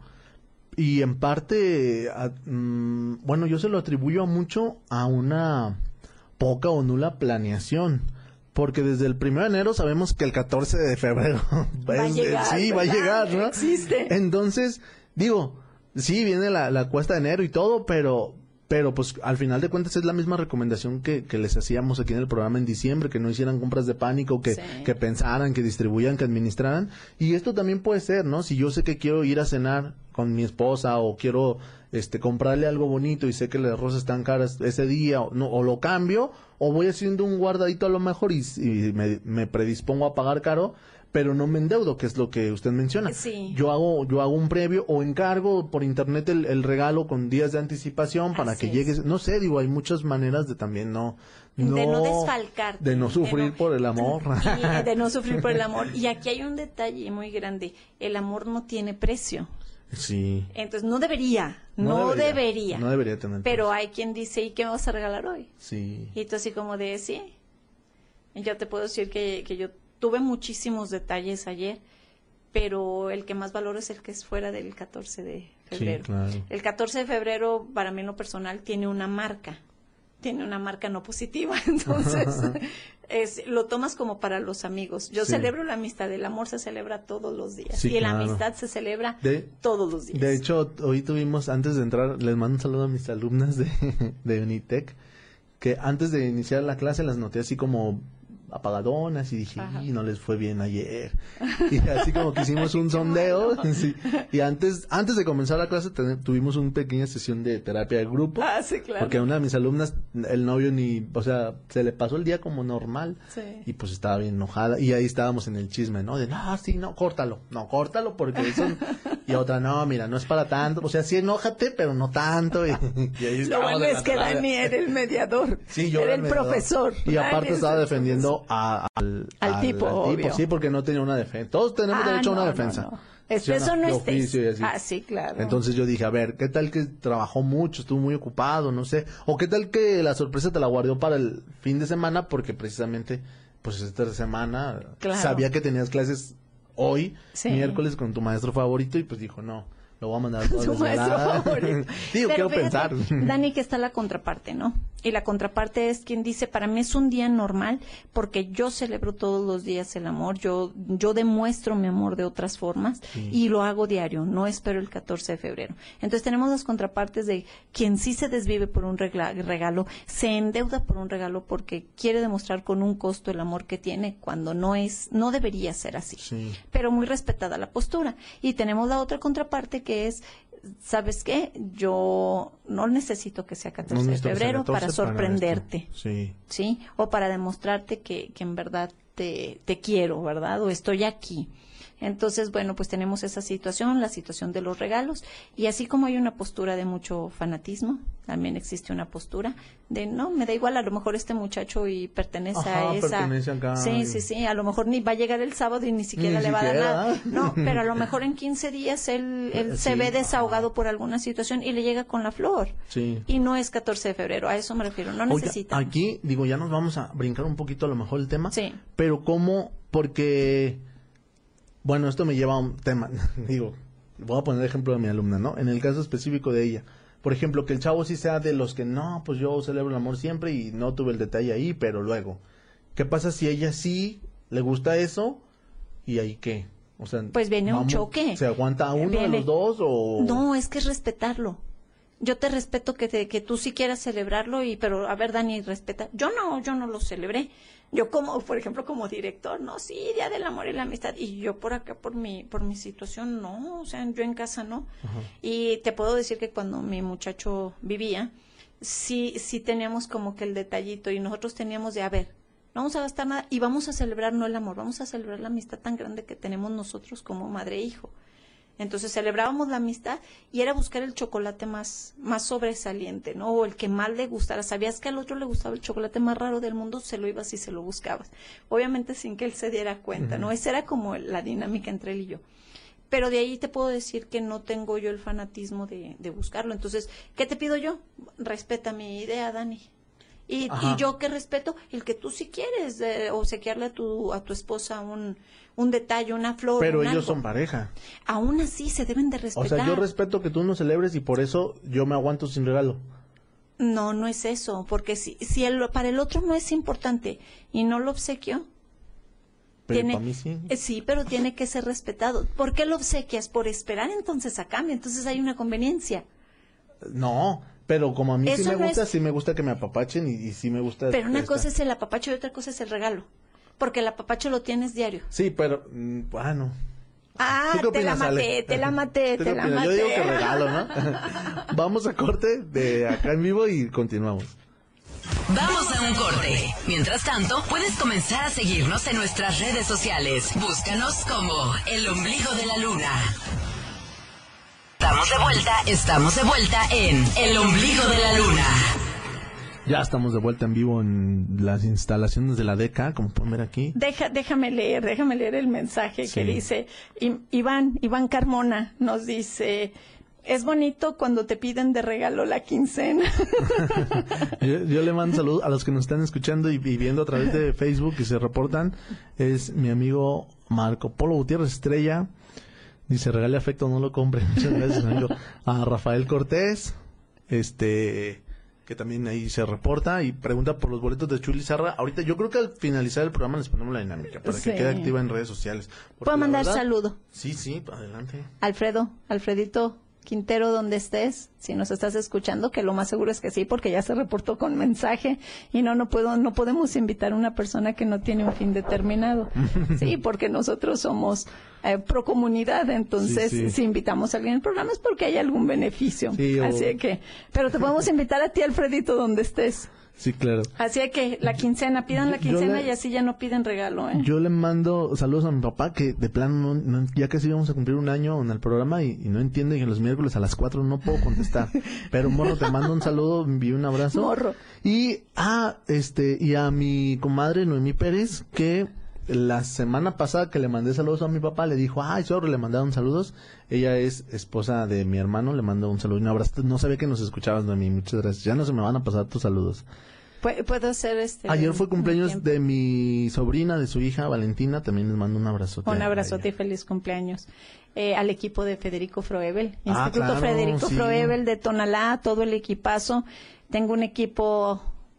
Y en parte, a- mm, bueno, yo se lo atribuyo mucho a una poca o nula planeación. Porque desde el primero de enero sabemos que el catorce de febrero Va a es- llegar, sí, va a ¿verdad? llegar, ¿no? Existe. Entonces, digo, sí, viene la, la cuesta de enero y todo, pero pero pues al final de cuentas es la misma recomendación que, que les hacíamos aquí en el programa en diciembre, que no hicieran compras de pánico, que, Sí. que pensaran, que distribuyan, que administraran. Y esto también puede ser, ¿no? Si yo sé que quiero ir a cenar con mi esposa o quiero este comprarle algo bonito y sé que las rosas están caras ese día, o, no, o lo cambio, o voy haciendo un guardadito a lo mejor y, y me, me predispongo a pagar caro, pero no me endeudo, que es lo que usted menciona. Sí. Yo hago yo hago un previo o encargo por internet el, el regalo con días de anticipación para Así que es. llegue. No sé, digo, hay muchas maneras de también no... De no desfalcarte. De no sufrir de no- por el amor. Y de no sufrir por el amor. Y aquí hay un detalle muy grande. El amor no tiene precio. Sí. Entonces no debería, No no, debería, debería. no debería tener Pero precio. hay quien dice, ¿y qué me vas a regalar hoy? Sí. Y tú así como de, sí. Y yo te puedo decir que, que yo tuve muchísimos detalles ayer, pero el que más valoro es el que es fuera del catorce de febrero. claro. El catorce de febrero, para mí en lo personal, tiene una marca. Tiene una marca no positiva, entonces es, lo tomas como para los amigos. Yo Sí. celebro la amistad, el amor se celebra todos los días Sí, y la claro. amistad se celebra De- todos los días. De hecho, hoy tuvimos, antes de entrar, les mando un saludo a mis alumnas de, de Unitec, que antes de iniciar la clase las noté así como apagadonas y dije, Ajá. "Y no les fue bien ayer." Y así como que hicimos un sondeo. Sí. Y antes antes de comenzar la clase ten- tuvimos una pequeña sesión de terapia de grupo. Ah, sí, claro. Porque a una de mis alumnas, el novio ni, o sea, se le pasó el día como normal. Sí. Y pues estaba bien enojada. Y ahí estábamos en el chisme, ¿no? De, no, sí, no, córtalo. No, córtalo porque eso... Y otra, no, mira, no es para tanto. O sea, sí, enójate, pero no tanto. Y, y ahí Lo estábamos bueno en es la que terapia. Dani era el mediador. Sí, yo era era el mediador. profesor. Y aparte Dani estaba es el defendiendo a- al, Al tipo, obvio. sí, porque no tenía una defensa. Todos tenemos Ah, derecho a una no, defensa. no, no. Es- Sí, una- eso no de estés. oficio y así. Ah, sí, claro. Entonces yo dije, a ver, ¿qué tal que trabajó mucho, estuvo muy ocupado, no sé? O qué tal que la sorpresa te la guardó para el fin de semana porque precisamente, pues esta semana Claro. sabía que tenías clases hoy, Sí. miércoles, con tu maestro favorito y pues dijo, no, lo voy a mandar a toda Su maestro desvelada. favorito. Digo, Pero quiero fíjate, pensar. Dani, que está la contraparte, ¿no? Y la contraparte es quien dice, para mí es un día normal porque yo celebro todos los días el amor, yo yo demuestro mi amor de otras formas sí. y lo hago diario, no espero el catorce de febrero. Entonces tenemos las contrapartes de quien sí se desvive por un regla, regalo, se endeuda por un regalo porque quiere demostrar con un costo el amor que tiene cuando no es, no debería ser así. Sí. Pero muy respetada la postura. Y tenemos la otra contraparte que es, ¿sabes qué? Yo no necesito que sea catorce de febrero para sorprenderte. Para sí. ¿Sí? O para demostrarte que, que en verdad te, te quiero, ¿verdad? O estoy aquí. Entonces, bueno, pues tenemos esa situación, la situación de los regalos, y así como hay una postura de mucho fanatismo, también existe una postura de, no, me da igual, a lo mejor este muchacho y pertenece Ajá, a esa... Pertenece acá sí, y... sí, sí, a lo mejor ni va a llegar el sábado y ni siquiera ni le siquiera. va a dar nada. No, pero a lo mejor en quince días él, él sí. se ve desahogado Ajá. por alguna situación y le llega con la flor. Sí. Y no es catorce de febrero, a eso me refiero, no necesita. Aquí, digo, ya nos vamos a brincar un poquito a lo mejor el tema, sí. pero ¿cómo? Porque... Bueno, esto me lleva a un tema, digo, voy a poner el ejemplo de mi alumna, ¿no? En el caso específico de ella, por ejemplo, que el chavo sí sea de los que, no, pues yo celebro el amor siempre y no tuve el detalle ahí, pero luego, ¿qué pasa si ella sí le gusta eso y ahí qué? O sea, pues viene vamos, un choque. ¿Se aguanta a uno viene. de los dos o...? No, es que es respetarlo. Yo te respeto que te, que tú sí quieras celebrarlo, y pero a ver, Dani, respeta. Yo no, yo no lo celebré. Yo como, por ejemplo, como director, no, sí, Día del Amor y la Amistad, y yo por acá, por mi, por mi situación, no, o sea, yo en casa no. Ajá. Y te puedo decir que cuando mi muchacho vivía, sí, sí teníamos como que el detallito, y nosotros teníamos de, a ver, no vamos a gastar nada, y vamos a celebrar no el amor, vamos a celebrar la amistad tan grande que tenemos nosotros como madre e hijo. Entonces celebrábamos la amistad y era buscar el chocolate más, más sobresaliente, ¿no? O el que más le gustara. Sabías que al otro le gustaba el chocolate más raro del mundo, se lo ibas y se lo buscabas. Obviamente sin que él se diera cuenta, uh-huh. ¿no? Esa era como la dinámica entre él y yo. Pero de ahí te puedo decir que no tengo yo el fanatismo de, de buscarlo. Entonces, ¿qué te pido yo? Respeta mi idea, Dani. Y, y yo que respeto el que tú sí quieres eh, obsequiarle a tu, a tu esposa un... un detalle, una flor. Pero un ellos algo. son pareja. Aún así se deben de respetar. O sea, yo respeto que tú no celebres y por eso yo me aguanto sin regalo. No, no es eso, porque si, si el, para el otro no es importante y no lo obsequio, pero tiene, para mí sí. Eh, sí, pero tiene que ser respetado. ¿Por qué lo obsequias? Por esperar entonces a cambio. Entonces hay una conveniencia. No, pero como a mí eso sí me no gusta, es... sí me gusta que me apapachen y, y sí me gusta... Pero una esta... cosa es el apapacho y otra cosa es el regalo. Porque el apapacho lo tienes diario. Sí, pero, bueno. Ah, te la maté, te la maté, te la maté. Yo digo que regalo, ¿no? Vamos a corte de acá en vivo y continuamos. Vamos a un corte. Mientras tanto, puedes comenzar a seguirnos en nuestras redes sociales. Búscanos como El Ombligo de la Luna. Estamos de vuelta, estamos de vuelta en El Ombligo de la Luna. Ya estamos de vuelta en vivo en las instalaciones de la D E C A, como pueden ver aquí. Deja, déjame leer, déjame leer el mensaje sí. que dice I, Iván, Iván Carmona nos dice, es bonito cuando te piden de regalo la quincena. yo, yo le mando saludos a los que nos están escuchando y, y viendo a través de Facebook y se reportan. Es mi amigo Marco Polo Gutiérrez Estrella. Dice, regale afecto, no lo compre. Muchas gracias, amigo. A Rafael Cortés, este... que también ahí se reporta y pregunta por los boletos de Chuli Zarra. Ahorita yo creo que al finalizar el programa les ponemos la dinámica para sí. que quede activa en redes sociales. ¿Puedo mandar verdad, saludo? Sí, sí, adelante. Alfredo, Alfredito Quintero, donde estés, si nos estás escuchando, que lo más seguro es que sí, porque ya se reportó con mensaje y no, no puedo, no podemos invitar a una persona que no tiene un fin determinado. Sí, porque nosotros somos eh, pro comunidad, entonces sí, sí. si invitamos a alguien al programa es porque hay algún beneficio. Sí, o... Así que, pero te podemos invitar a ti, Alfredito, donde estés. Sí, claro. Así que la quincena, pidan la quincena le, y así ya no piden regalo, ¿eh? Yo le mando saludos a mi papá, que de plano, no, no, ya casi íbamos a cumplir un año en el programa y, y no entiende que los miércoles a las cuatro no puedo contestar. Pero, Morro, te mando un saludo, envío un abrazo. Morro. Y a, este, y a mi comadre Noemí Pérez, que la semana pasada que le mandé saludos a mi papá, le dijo, ay, sobre, le mandaron saludos. Ella es esposa de mi hermano, le mando un saludo y un abrazo. No sabía que nos escuchabas, Noemí, muchas gracias. Ya no se me van a pasar tus saludos. Puedo hacer este. Ayer fue cumpleaños de mi sobrina, de su hija Valentina, también les mando un abrazote. Un abrazote y feliz cumpleaños. Eh, al equipo de Federico Froebel, Instituto ah, claro, Federico sí. Froebel de Tonalá, todo el equipazo. Tengo un equipo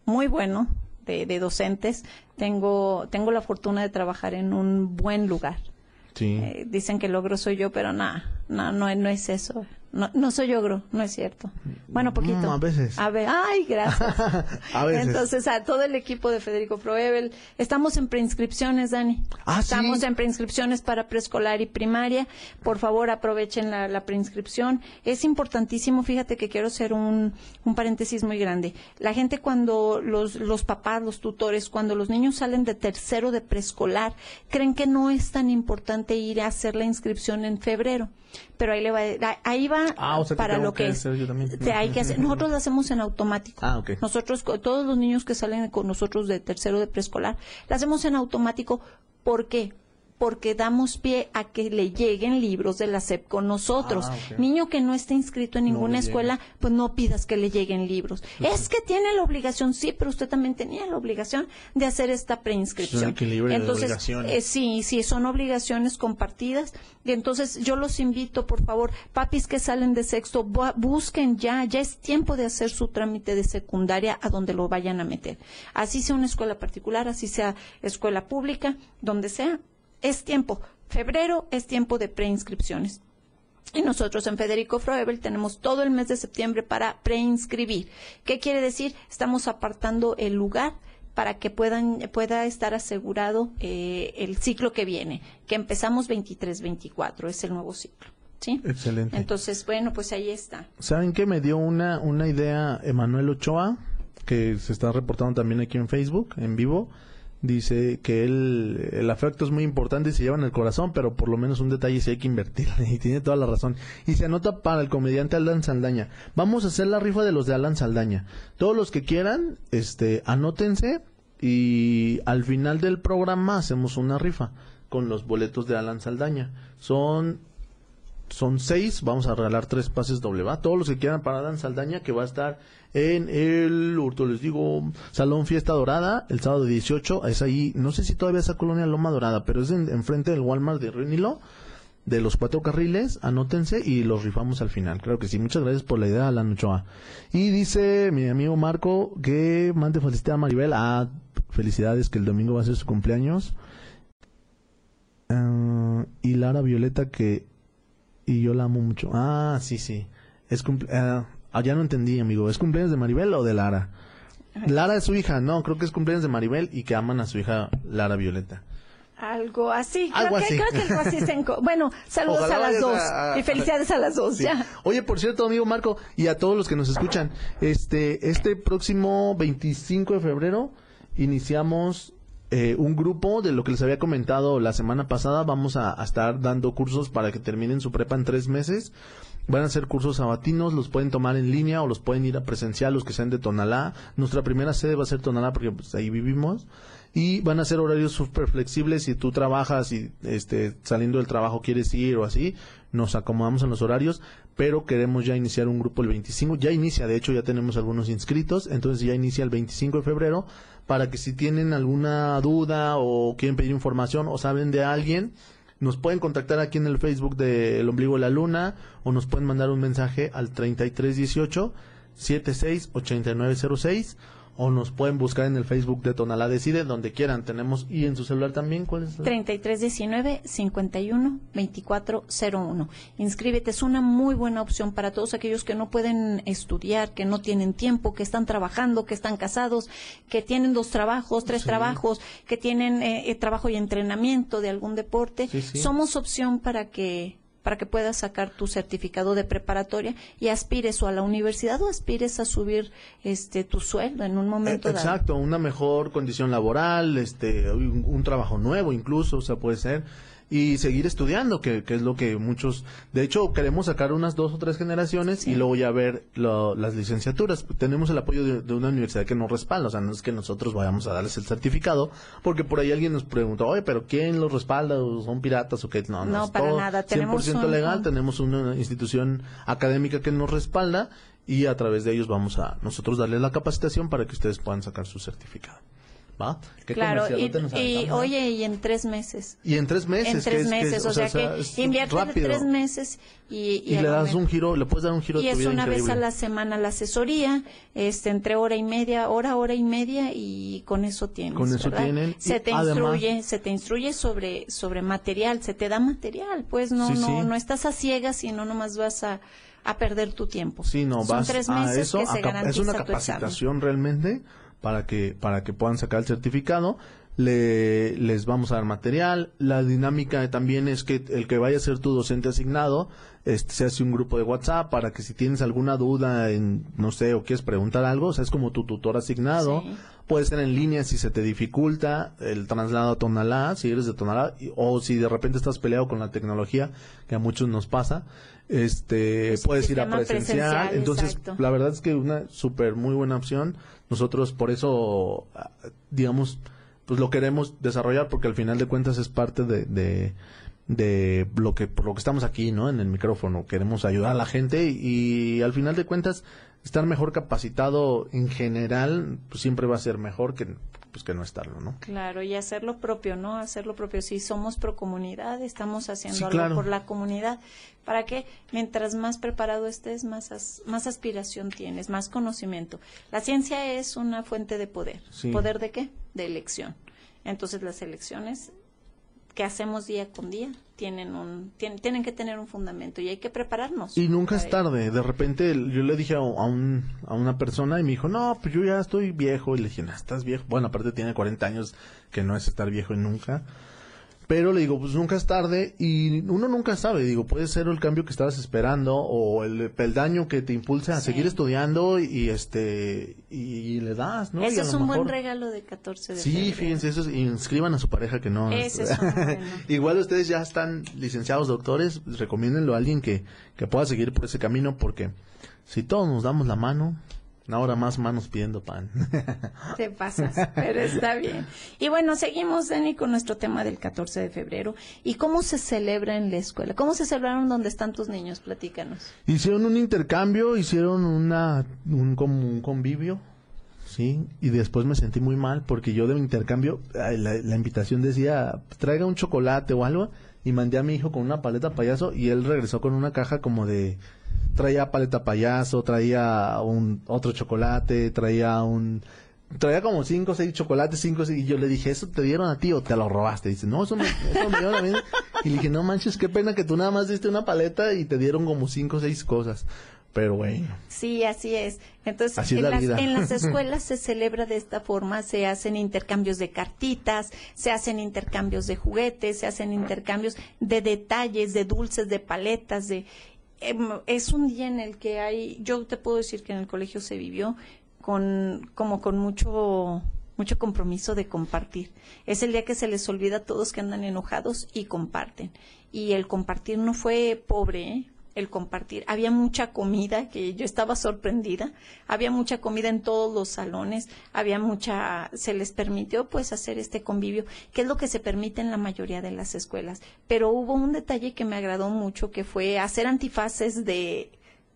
muy bueno de, de docentes. Tengo, tengo la fortuna de trabajar en un buen lugar. Sí. Eh, dicen que el ogro soy yo, pero nada, no, no, no es eso. No, no soy ogro, no es cierto. Bueno, poquito. Mm, a veces. A ver, ay, gracias. A veces. Entonces, a todo el equipo de Federico Froebel, estamos en preinscripciones, Dani. Ah, Estamos ¿sí? en preinscripciones para preescolar y primaria. Por favor, aprovechen la, la preinscripción. Es importantísimo, fíjate que quiero hacer un, un paréntesis muy grande. La gente cuando, los, los papás, los tutores, cuando los niños salen de tercero de preescolar, creen que no es tan importante ir a hacer la inscripción en febrero. Pero ahí le va, ahí va Ah, o sea, que para tengo lo que, que es. hacer yo también. Te hay que hacer. Nosotros lo hacemos en automático. Ah, ok. Nosotros, co- todos los niños que salen con nosotros de tercero de preescolar, lo hacemos en automático. ¿Por qué? Porque damos pie a que le lleguen libros de la S E P con nosotros. Ah, ok. Niño que no esté inscrito en No ninguna le escuela, pues no pidas que le lleguen libros. Es que tiene la obligación, sí, pero usted también tenía la obligación de hacer esta preinscripción. Es un equilibrio de Entonces, obligaciones. eh, sí, sí, son obligaciones compartidas. Y entonces yo los invito, por favor, papis que salen de sexto, bu- busquen ya, ya es tiempo de hacer su trámite de secundaria a donde lo vayan a meter. Así sea una escuela particular, así sea escuela pública, donde sea, es tiempo. Febrero es tiempo de preinscripciones. Y nosotros en Federico Froebel tenemos todo el mes de septiembre para preinscribir. ¿Qué quiere decir? Estamos apartando el lugar para que puedan pueda estar asegurado eh, el ciclo que viene, que empezamos veintitrés veinticuatro, es el nuevo ciclo. ¿Sí? Excelente. Entonces, bueno, pues ahí está. ¿Saben qué? Me dio una, una idea Emanuel Ochoa, que se está reportando también aquí en Facebook, en vivo. Dice que él, el afecto es muy importante y se lleva en el corazón, pero por lo menos un detalle sí hay que invertir. Y tiene toda la razón. Y se anota para el comediante Alan Saldaña. Vamos a hacer la rifa de los de Alan Saldaña. Todos los que quieran, este, anótense y al final del programa hacemos una rifa con los boletos de Alan Saldaña. Son Son seis, vamos a regalar tres pases doble, ¿va? Todos los que quieran para Alan Saldaña, que va a estar en el, ahorita les digo, Salón Fiesta Dorada, el sábado dieciocho, es ahí, no sé si todavía es esa colonia Loma Dorada, pero es en, enfrente del Walmart de Río Nilo, de los cuatro carriles, anótense y los rifamos al final, claro que sí. Muchas gracias por la idea, Alan Ochoa. Y dice mi amigo Marco que mande felicidad a Maribel, ah, felicidades, que el domingo va a ser su cumpleaños. Uh, y Lara Violeta que y yo la amo mucho. Ah, sí, sí. Es cumple uh, ah, ya no entendí, amigo. ¿Es cumpleaños de Maribel o de Lara? Lara es su hija. No, creo que es cumpleaños de Maribel y que aman a su hija Lara Violeta. Algo así. Algo creo, que, así. creo que algo así se enco- Bueno, saludos Ojalá a las vayas dos. a- a- Y felicidades a las dos. Sí. Ya. Oye, por cierto, amigo Marco, y a todos los que nos escuchan, este, este próximo veinticinco de febrero iniciamos eh, un grupo de lo que les había comentado la semana pasada. Vamos a, a estar dando cursos para que terminen su prepa en tres meses. Van a ser cursos sabatinos, los pueden tomar en línea o los pueden ir a presencial, los que sean de Tonalá. Nuestra primera sede va a ser Tonalá porque pues, ahí vivimos. Y van a ser horarios súper flexibles. Si tú trabajas y este, saliendo del trabajo quieres ir o así, nos acomodamos en los horarios. Pero queremos ya iniciar un grupo el veinticinco. Ya inicia, de hecho ya tenemos algunos inscritos. Entonces ya inicia el veinticinco de febrero. Para que si tienen alguna duda o quieren pedir información o saben de alguien, nos pueden contactar aquí en el Facebook de El Ombligo de la Luna o nos pueden mandar un mensaje al treinta y tres dieciocho setenta y seis ochenta y nueve cero seis o nos pueden buscar en el Facebook de Tonalá Decide, donde quieran. Tenemos, y en su celular también, ¿cuál es? treinta y tres diecinueve cincuenta y uno veinticuatro cero uno. Inscríbete, es una muy buena opción para todos aquellos que no pueden estudiar, que no tienen tiempo, que están trabajando, que están casados, que tienen dos trabajos, tres Sí. trabajos, que tienen eh, eh, trabajo y entrenamiento de algún deporte. Sí, sí. Somos opción para que para que puedas sacar tu certificado de preparatoria y aspires o a la universidad o aspires a subir este tu sueldo en un momento Eh, dado. Exacto, una mejor condición laboral, este, un, un trabajo nuevo incluso, o sea, puede ser, y seguir estudiando, que, que es lo que muchos, de hecho, queremos sacar unas dos o tres generaciones Sí. y luego ya ver lo, las licenciaturas. Tenemos el apoyo de, de una universidad que nos respalda, o sea, no es que nosotros vayamos a darles el certificado, porque por ahí alguien nos preguntó, oye, pero ¿quién los respalda? ¿O son piratas o qué? No, no, No, es para todo nada. cien por ciento Tenemos un- legal, un- tenemos una institución académica que nos respalda y a través de ellos vamos a nosotros darles la capacitación para que ustedes puedan sacar su certificado. ¿Va? ¿Qué claro, y, comercialote nos y aventamos, oye, y en tres meses. Y en tres meses. En tres que es, meses, que es, o, sea, sea que invierte tres meses y... Y, y le das un giro, le puedes dar un giro y a tu vida es una increíble. vez a la semana la asesoría, este, entre hora y media, hora, hora y media, y con eso tienes, Con eso ¿verdad? tienen. Se y te además, instruye, se te instruye sobre, sobre material, se te da material, pues no, Sí, no, sí. no estás a ciegas y no nomás vas a, a perder tu tiempo. Sí, no, Son vas tres a meses eso, que se a cap- garantiza es una tu examen. capacitación realmente para que para que puedan sacar el certificado. Le, les vamos a dar material. La dinámica también es que el que vaya a ser tu docente asignado, este, se hace un grupo de WhatsApp para que si tienes alguna duda en, no sé, o quieres preguntar algo, o sea, es como tu tutor asignado. Sí. Puede ser en línea si se te dificulta el traslado a Tonalá, si eres de Tonalá, y- o si de repente estás peleado con la tecnología, que a muchos nos pasa, este, Pues, puedes ir a sistema presencial. presencial, Entonces, exacto. la verdad es que una súper muy buena opción. Nosotros por eso, ah, digamos, pues lo queremos desarrollar porque al final de cuentas es parte de, de, de lo que, por lo que estamos aquí, ¿no? En el micrófono. Queremos ayudar a la gente y, y al final de cuentas estar mejor capacitado en general, pues siempre va a ser mejor que, pues que no estarlo, ¿no? Claro, y hacer lo propio, ¿no? Hacer lo propio. Si somos pro comunidad, estamos haciendo Sí, algo claro. por la comunidad. ¿Para que mientras más preparado estés, más, as- más aspiración tienes, más conocimiento? La ciencia es una fuente de poder. Sí. ¿Poder de qué? De elección. Entonces, las elecciones que hacemos día con día tienen un tienen, tienen que tener un fundamento y hay que prepararnos. Y nunca es para ello. tarde. De repente el- yo le dije a, a un, a una persona y me dijo, no, pues yo ya estoy viejo. Y le dije, no, estás viejo. Bueno, aparte tiene cuarenta años, que no es estar viejo nunca. Pero le digo, pues nunca es tarde y uno nunca sabe. Digo, puede ser el cambio que estabas esperando o el peldaño que te impulse a Sí. seguir estudiando y este y, y le das, ¿no? Y Ese a es lo un buen mejor- regalo de catorce de Sí, febrero. fíjense, eso es, inscriban a su pareja que no. Ese es un bueno. Igual ustedes ya están licenciados, doctores, recomiéndenlo a alguien que, que pueda seguir por ese camino porque si todos nos damos la mano, ahora más manos pidiendo pan. Te pasas, pero está bien. Y bueno, seguimos, Dani, con nuestro tema del catorce de febrero. ¿Y cómo se celebra en la escuela? ¿Cómo se celebraron donde están tus niños? Platícanos. Hicieron un intercambio, hicieron una un, como un convivio, sí, y después me sentí muy mal porque yo de mi intercambio, ay, la, la invitación decía, traiga un chocolate o algo, y mandé a mi hijo con una paleta payaso y él regresó con una caja como de, traía paleta payaso, traía un otro chocolate, traía un... Traía como cinco o seis chocolates, cinco o seis, y yo le dije, ¿eso te dieron a ti o te lo robaste? Dice, no, eso me, eso me dieron a mí. Y le dije, no manches, qué pena que tú nada más diste una paleta y te dieron como cinco o seis cosas. Pero bueno. Sí, así es. Entonces, Así es en, la las, vida. en las escuelas se celebra de esta forma, se hacen intercambios de cartitas, se hacen intercambios de juguetes, se hacen intercambios de detalles, de dulces, de paletas, de... em, es un día en el que hay, yo te puedo decir que en el colegio se vivió con, como con mucho, mucho compromiso de compartir. Es el día que se les olvida a todos que andan enojados y comparten. Y el compartir no fue pobre, ¿eh? El compartir. Había mucha comida, que yo estaba sorprendida. Había mucha comida en todos los salones. Había mucha, se les permitió pues hacer este convivio, que es lo que se permite en la mayoría de las escuelas. Pero hubo un detalle que me agradó mucho, que fue hacer antifaces de,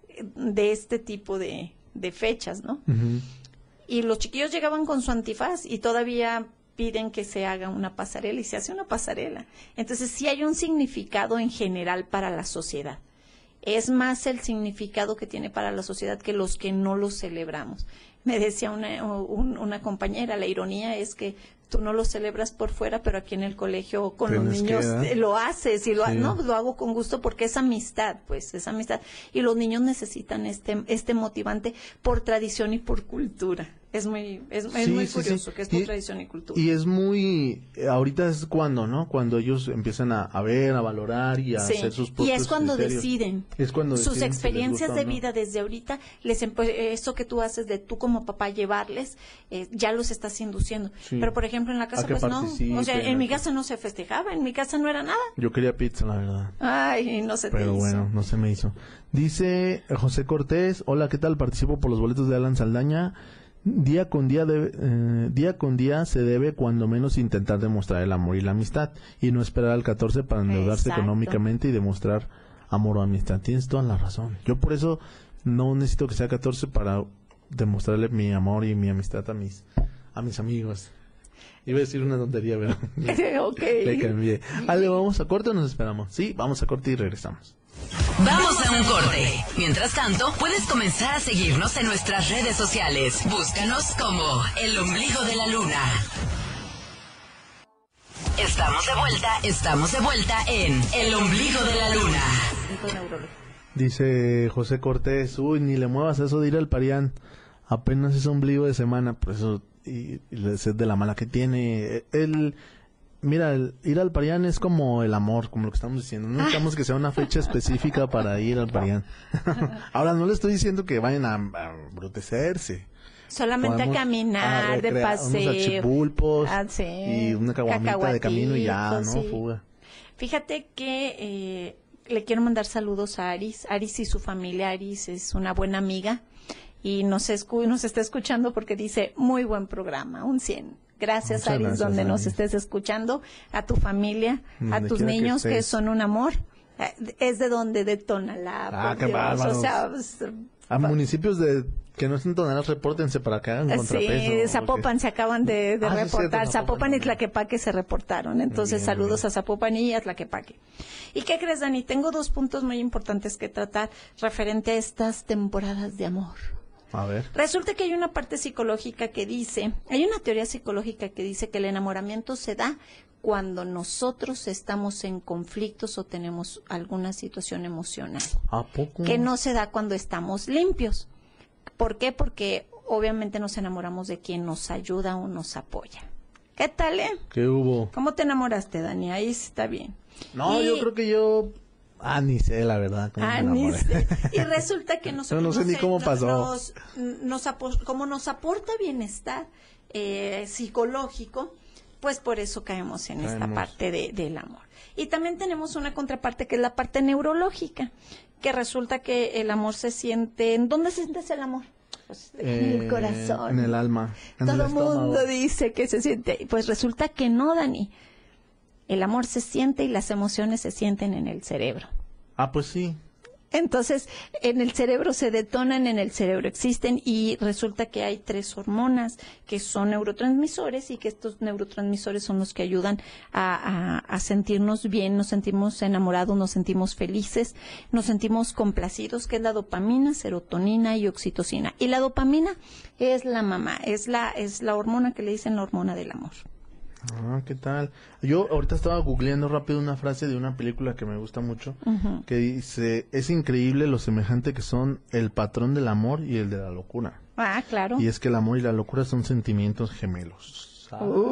de este tipo de, de fechas, ¿no? Ujú. Y los chiquillos llegaban con su antifaz y todavía piden que se haga una pasarela y se hace una pasarela. Entonces sí hay un significado en general para la sociedad. Es más el significado que tiene para la sociedad que los que no lo celebramos. Me decía una, un- una compañera, la ironía es que tú no lo celebras por fuera, pero aquí en el colegio con los Tienes que, niños ¿verdad? eh, lo haces y lo, ha- Sí. no, lo hago con gusto porque es amistad, pues es amistad. Y los niños necesitan este, este motivante por tradición y por cultura. Es muy, es, es Sí, muy sí, curioso sí. que es por Y- tradición y cultura. Y es muy, eh, ahorita es cuando, ¿no? Cuando ellos empiezan a, a ver, a valorar y a Sí, hacer sus y propios es cuando criterios. deciden. Es cuando Sus deciden si les experiencias gusta de o no. vida desde ahorita, les empe- eso que tú haces de tú como papá llevarles, eh, ya los estás induciendo. Sí. Pero por ejemplo en la casa A que pues no, participen, o sea, a en mi que- casa no se festejaba, en mi casa no era nada. Yo quería pizza, la verdad. Ay, no se te Pero hizo. bueno, no se me hizo. Dice José Cortés, hola, ¿qué tal? Participo por los boletos de Alan Saldaña. Día con día, debe- eh, día con día se debe cuando menos intentar demostrar el amor y la amistad y no esperar al catorce para endeudarse Exacto. económicamente y demostrar amor o amistad. Tienes toda la razón. Yo por eso no necesito que sea catorce para demostrarle mi amor y mi amistad a mis, a mis amigos. Iba a decir una tontería, pero Ok. le cambié. Ale, ¿vamos a corte o nos esperamos? Sí, vamos a corte y regresamos. Vamos a un corte. Mientras tanto, puedes comenzar a seguirnos en nuestras redes sociales. Búscanos como El Ombligo de la Luna. Estamos de vuelta, estamos de vuelta en El Ombligo de la Luna. Dice José Cortés, uy, ni le muevas eso de ir al Parián. Apenas es ombligo de semana, por eso, y, y es de la mala que tiene. El, mira, el, ir al Parián es como el amor, como lo que estamos diciendo. No necesitamos que sea una fecha específica para ir al Parián. Ahora, no le estoy diciendo que vayan a, a embrutecerse. Solamente Podemos a caminar, a de recrear paseo. Unos achipulpos Ah, sí. y una caguamita de camino y ya, ¿no? Sí. Fuga. Fíjate que eh, le quiero mandar saludos a Aris. Aris y su familia. Aris es una buena amiga y nos, escu nos está escuchando porque dice, muy buen programa, un cien. Gracias, Muchas Aris, gracias, donde Aris. nos estés escuchando, a tu familia, a Donde tus quiera que niños que, estés. son un amor. Eh, Es de donde de Tonalá, Ah, por qué Dios, bárbaros. o sea, pues, A municipios de que no estén toneladas, repórtense para que hagan contrapeso. sí, Zapopan porque- se acaban de, de Ah, sí, es cierto, reportar. Zapopan Zapopan y también. Tlaquepaque se reportaron. Entonces, bien, saludos bien. a Zapopan y a Tlaquepaque. ¿Y qué crees, Dani? Tengo dos puntos muy importantes que tratar referente a estas temporadas de amor. A ver. Resulta que hay una parte psicológica que dice, hay una teoría psicológica que dice que el enamoramiento se da cuando nosotros estamos en conflictos o tenemos alguna situación emocional, ¿A poco? que no se da cuando estamos limpios. ¿Por qué? Porque obviamente nos enamoramos de quien nos ayuda o nos apoya. ¿Qué tal, eh? ¿Qué hubo? ¿Cómo te enamoraste, Dani? Ahí está bien. No, Y- yo creo que yo... Ah, ni sé, la verdad. cómo me Ah, ni enamoré. sé. Y resulta que nosotros No, no sé ni cómo pasó. Nos, nos apo- como nos aporta bienestar eh, psicológico, pues por eso caemos en esta Caemos. parte de, del amor. Y también tenemos una contraparte que es la parte neurológica, que resulta que el amor se siente... ¿En dónde sientes el amor? Pues, en Eh, el corazón. En el alma. En Todo el el estómago. mundo dice que se siente. Pues resulta que no, Dani. El amor se siente y las emociones se sienten en el cerebro. Ah, pues sí. Entonces, en el cerebro se detonan, en el cerebro existen y resulta que hay tres hormonas que son neurotransmisores y que estos neurotransmisores son los que ayudan a, a, a sentirnos bien, nos sentimos enamorados, nos sentimos felices, nos sentimos complacidos, que es la dopamina, serotonina y oxitocina. Y la dopamina es la mamá, es la, es la hormona que le dicen la hormona del amor. Ah, ¿qué tal? Yo ahorita estaba googleando rápido una frase de una película que me gusta mucho, Ujú. que dice, es increíble lo semejante que son el patrón del amor y el de la locura. Ah, claro. Y es que el amor y la locura son sentimientos gemelos.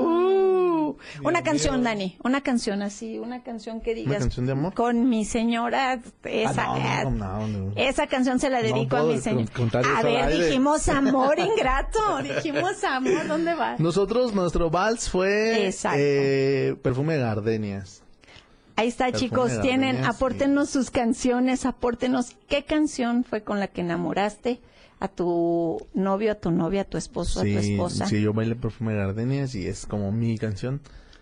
Uh, una Dios canción, mío. Dani, una canción así, una canción que digas. ¿Una canción de amor? Con mi señora, esa, Ah, no, no, no, no. esa canción se la No dedico a puedo mi señora. con- contar eso A al ver, aire. dijimos amor ingrato, dijimos amor, ¿dónde vas? Nosotros, nuestro vals fue Exacto. eh, Perfume de Gardenias. Ahí está, Perfume chicos, de tienen, gardenias, apórtenos sus canciones, apórtenos qué canción fue con la que enamoraste a tu novio, a tu novia, a tu esposo, a tu Sí, esposa. sí, yo bailé Perfume de Gardenias y es como mi canción.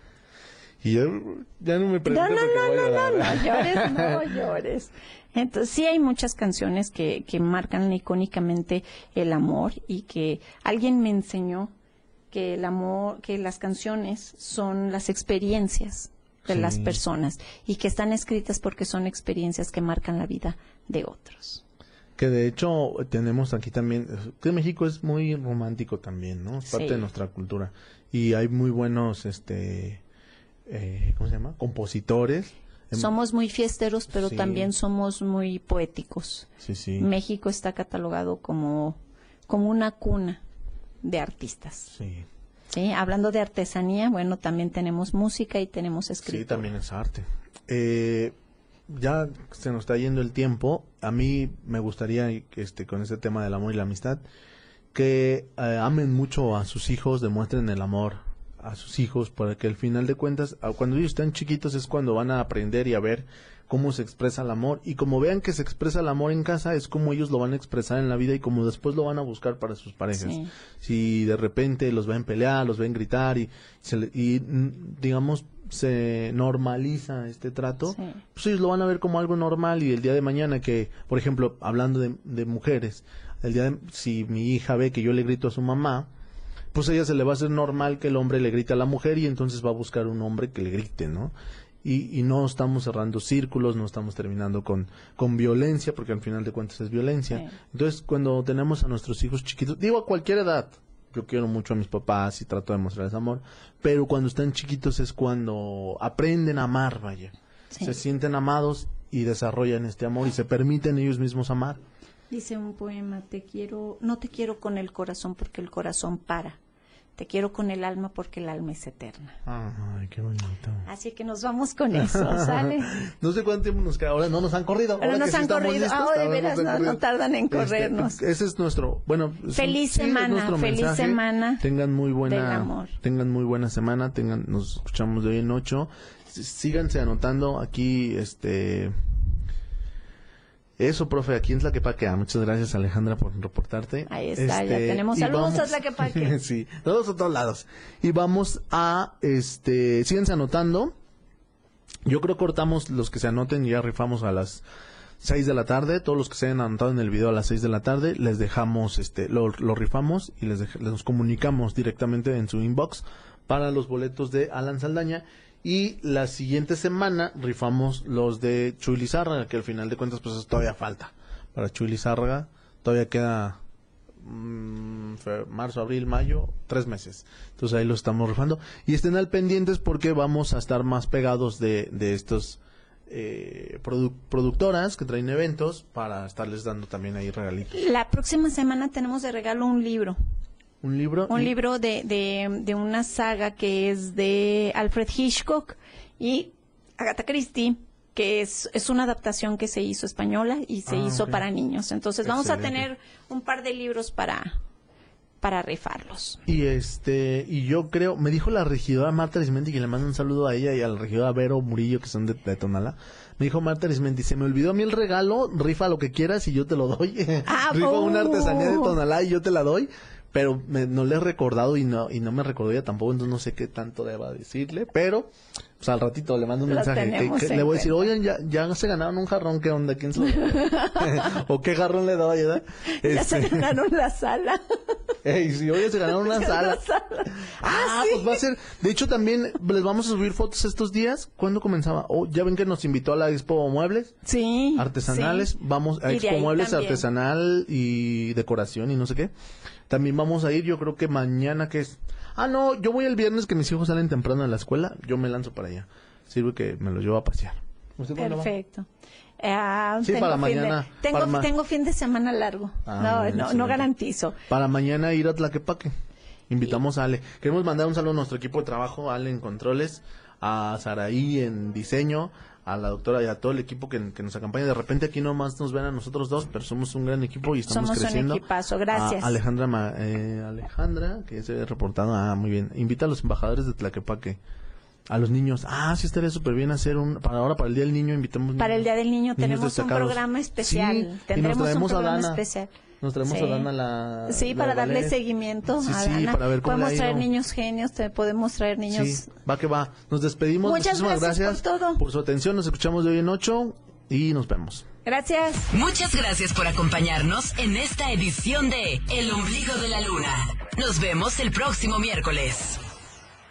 Y yo ya no me No, pregunto no, porque no, voy a no, no, llorar. no llores, no llores. Entonces, sí hay muchas canciones que, que marcan icónicamente el amor y que alguien me enseñó que el amor, que las canciones son las experiencias de Sí. las personas y que están escritas porque son experiencias que marcan la vida de otros. Que de hecho tenemos aquí también, que México es muy romántico también, ¿no? Es parte Sí. de nuestra cultura. Y hay muy buenos, este, eh, ¿cómo se llama? Compositores. Em, Somos muy fiesteros, pero Sí. también somos muy poéticos. Sí, sí. México está catalogado como, como una cuna de artistas. Sí. Sí, hablando de artesanía, bueno, también tenemos música y tenemos escritura. Sí, también es arte. Eh, ya se nos está yendo el tiempo. A mí me gustaría, este, con este tema del amor y la amistad, que eh, amen mucho a sus hijos, demuestren el amor a sus hijos, para que al final de cuentas, a- cuando ellos están chiquitos es cuando van a aprender y a ver cómo se expresa el amor. Y como vean que se expresa el amor en casa, es como ellos lo van a expresar en la vida y como después lo van a buscar para sus parejas. Sí. Si de repente los ven pelear, los ven gritar y, se le- y mm, digamos, se normaliza este trato, Sí. pues ellos lo van a ver como algo normal y el día de mañana que, por ejemplo, hablando de, de mujeres, el día de, si mi hija ve que yo le grito a su mamá, pues a ella se le va a hacer normal que el hombre le grite a la mujer y entonces va a buscar un hombre que le grite, ¿no? Y, y no estamos cerrando círculos, no estamos terminando con, con violencia, porque al final de cuentas es violencia. Sí. Entonces, cuando tenemos a nuestros hijos chiquitos, digo a cualquier edad, yo quiero mucho a mis papás y trato de mostrarles amor, pero cuando están chiquitos es cuando aprenden a amar, vaya. Sí. Se sienten amados y desarrollan este amor y se permiten ellos mismos amar. Dice un poema, te quiero, no te quiero con el corazón porque el corazón para. Te quiero con el alma porque el alma es eterna. Ay, qué bonito. Así que nos vamos con eso, ¿sale? No sé cuánto tiempo nos queda. Ahora no nos han corrido. Pero Ahora nos que sí han estamos corrido. listos, Ah, de ahora veras, nos han no, corrido. no tardan en Este, corrernos. ese es nuestro, bueno. es un- Feliz sí, es semana, nuestro feliz mensaje. semana Tengan muy del buena, amor. tengan muy buena semana. Tengan, nos escuchamos de hoy en ocho. S- Síganse anotando aquí, este. Eso, profe, aquí en Tlaquepaque. Ah, muchas gracias, Alejandra, por reportarte. Ahí está, ya Este, tenemos y saludos vamos- a Tlaquepaque. Sí, todos a todos lados. Y vamos a, este, síganse anotando. Yo creo que cortamos los que se anoten y ya rifamos a las seis de la tarde. Todos los que se hayan anotado en el video a las seis de la tarde, les dejamos, este, lo, lo rifamos y les dej- les comunicamos directamente en su inbox para los boletos de Alan Saldaña. Y la siguiente semana rifamos los de Chuy Lizárraga, que al final de cuentas pues eso todavía falta. Para Chuy Lizárraga todavía queda mm, fe- marzo, abril, mayo, tres meses. Entonces ahí lo estamos rifando. Y estén al pendientes porque vamos a estar más pegados de, de estos eh, produ- productoras que traen eventos para estarles dando también ahí regalitos. La próxima semana tenemos de regalo un libro. Un libro. Un y- libro de, de, de una saga que es de Alfred Hitchcock y Agatha Christie, que es, es una adaptación que se hizo española y se Ah, hizo ok. para niños. Entonces vamos a Excelente. tener un par de libros para, para rifarlos. Y este, y yo creo, me dijo la regidora Marta Arismendi, que le mando un saludo a ella y a la regidora Vero Murillo, que son de, de Tonalá. Me dijo Marta Arismendi, se me olvidó a mí el regalo, rifa lo que quieras y yo te lo doy. Ah, Rifa oh. una artesanía de Tonalá y yo te la doy. Pero me- no le he recordado y no y no me recordó ella tampoco, entonces no sé qué tanto deba decirle, pero pues al ratito le mando un Lo mensaje. que- tenemos que en le voy a decir, cuenta. oigan, ya, ya se ganaron un jarrón, ¿qué onda? ¿Quién se lo o qué jarrón le doy, ¿verdad? Ya se Este, ganaron la sala. Ey, si oye, se ganaron una sala. La sala. Ah, sí. pues va a ser. De hecho, también les vamos a subir fotos estos días. ¿Cuándo comenzaba? Oh, ya ven que nos invitó a la Expo Muebles Sí. Artesanales. sí. Vamos a Y de Expo ahí Muebles también. Artesanal y Decoración y no sé qué. También vamos a ir, yo creo que mañana, que es. Ah, no, yo voy el viernes que mis hijos salen temprano de la escuela. Yo me lanzo para allá. Sirve que me los llevo a pasear. ¿Usted cuándo va? Perfecto. Ah, Sí, para fin de- mañana, tengo, para ma- tengo fin de semana largo. Ah, no, bueno, no, no excelente. garantizo. Para mañana ir a Tlaquepaque. Invitamos a Ale. Queremos mandar un saludo a nuestro equipo de trabajo, Ale en controles, a Saraí en diseño, a la doctora y a todo el equipo que, que nos acompaña. De repente aquí nomás nos ven a nosotros dos, pero somos un gran equipo y estamos Somos un creciendo. equipazo, gracias. A Alejandra, Ma- eh, Alejandra, que se ha reportado. Ah, muy bien. Invita a los embajadores de Tlaquepaque. A los niños. Ah, sí estaría súper bien hacer un... Para ahora, para el Día del Niño, invitamos... Para el Día del Niño niños tenemos un destacados. programa especial. Sí, y nos Tendremos un traemos a programa Dana. especial. Nos traemos Sí. a Dana la... Sí, la para de darle ballet. seguimiento Sí, a sí, Dana. para ver cómo le Podemos ha traer ido. niños genios, te podemos traer niños... Sí, va que va. Nos despedimos. Muchas Muchísimas gracias gracias, por todo. por su atención. Nos escuchamos de hoy en ocho y nos vemos. Gracias. Muchas gracias por acompañarnos en esta edición de El Ombligo de la Luna. Nos vemos el próximo miércoles.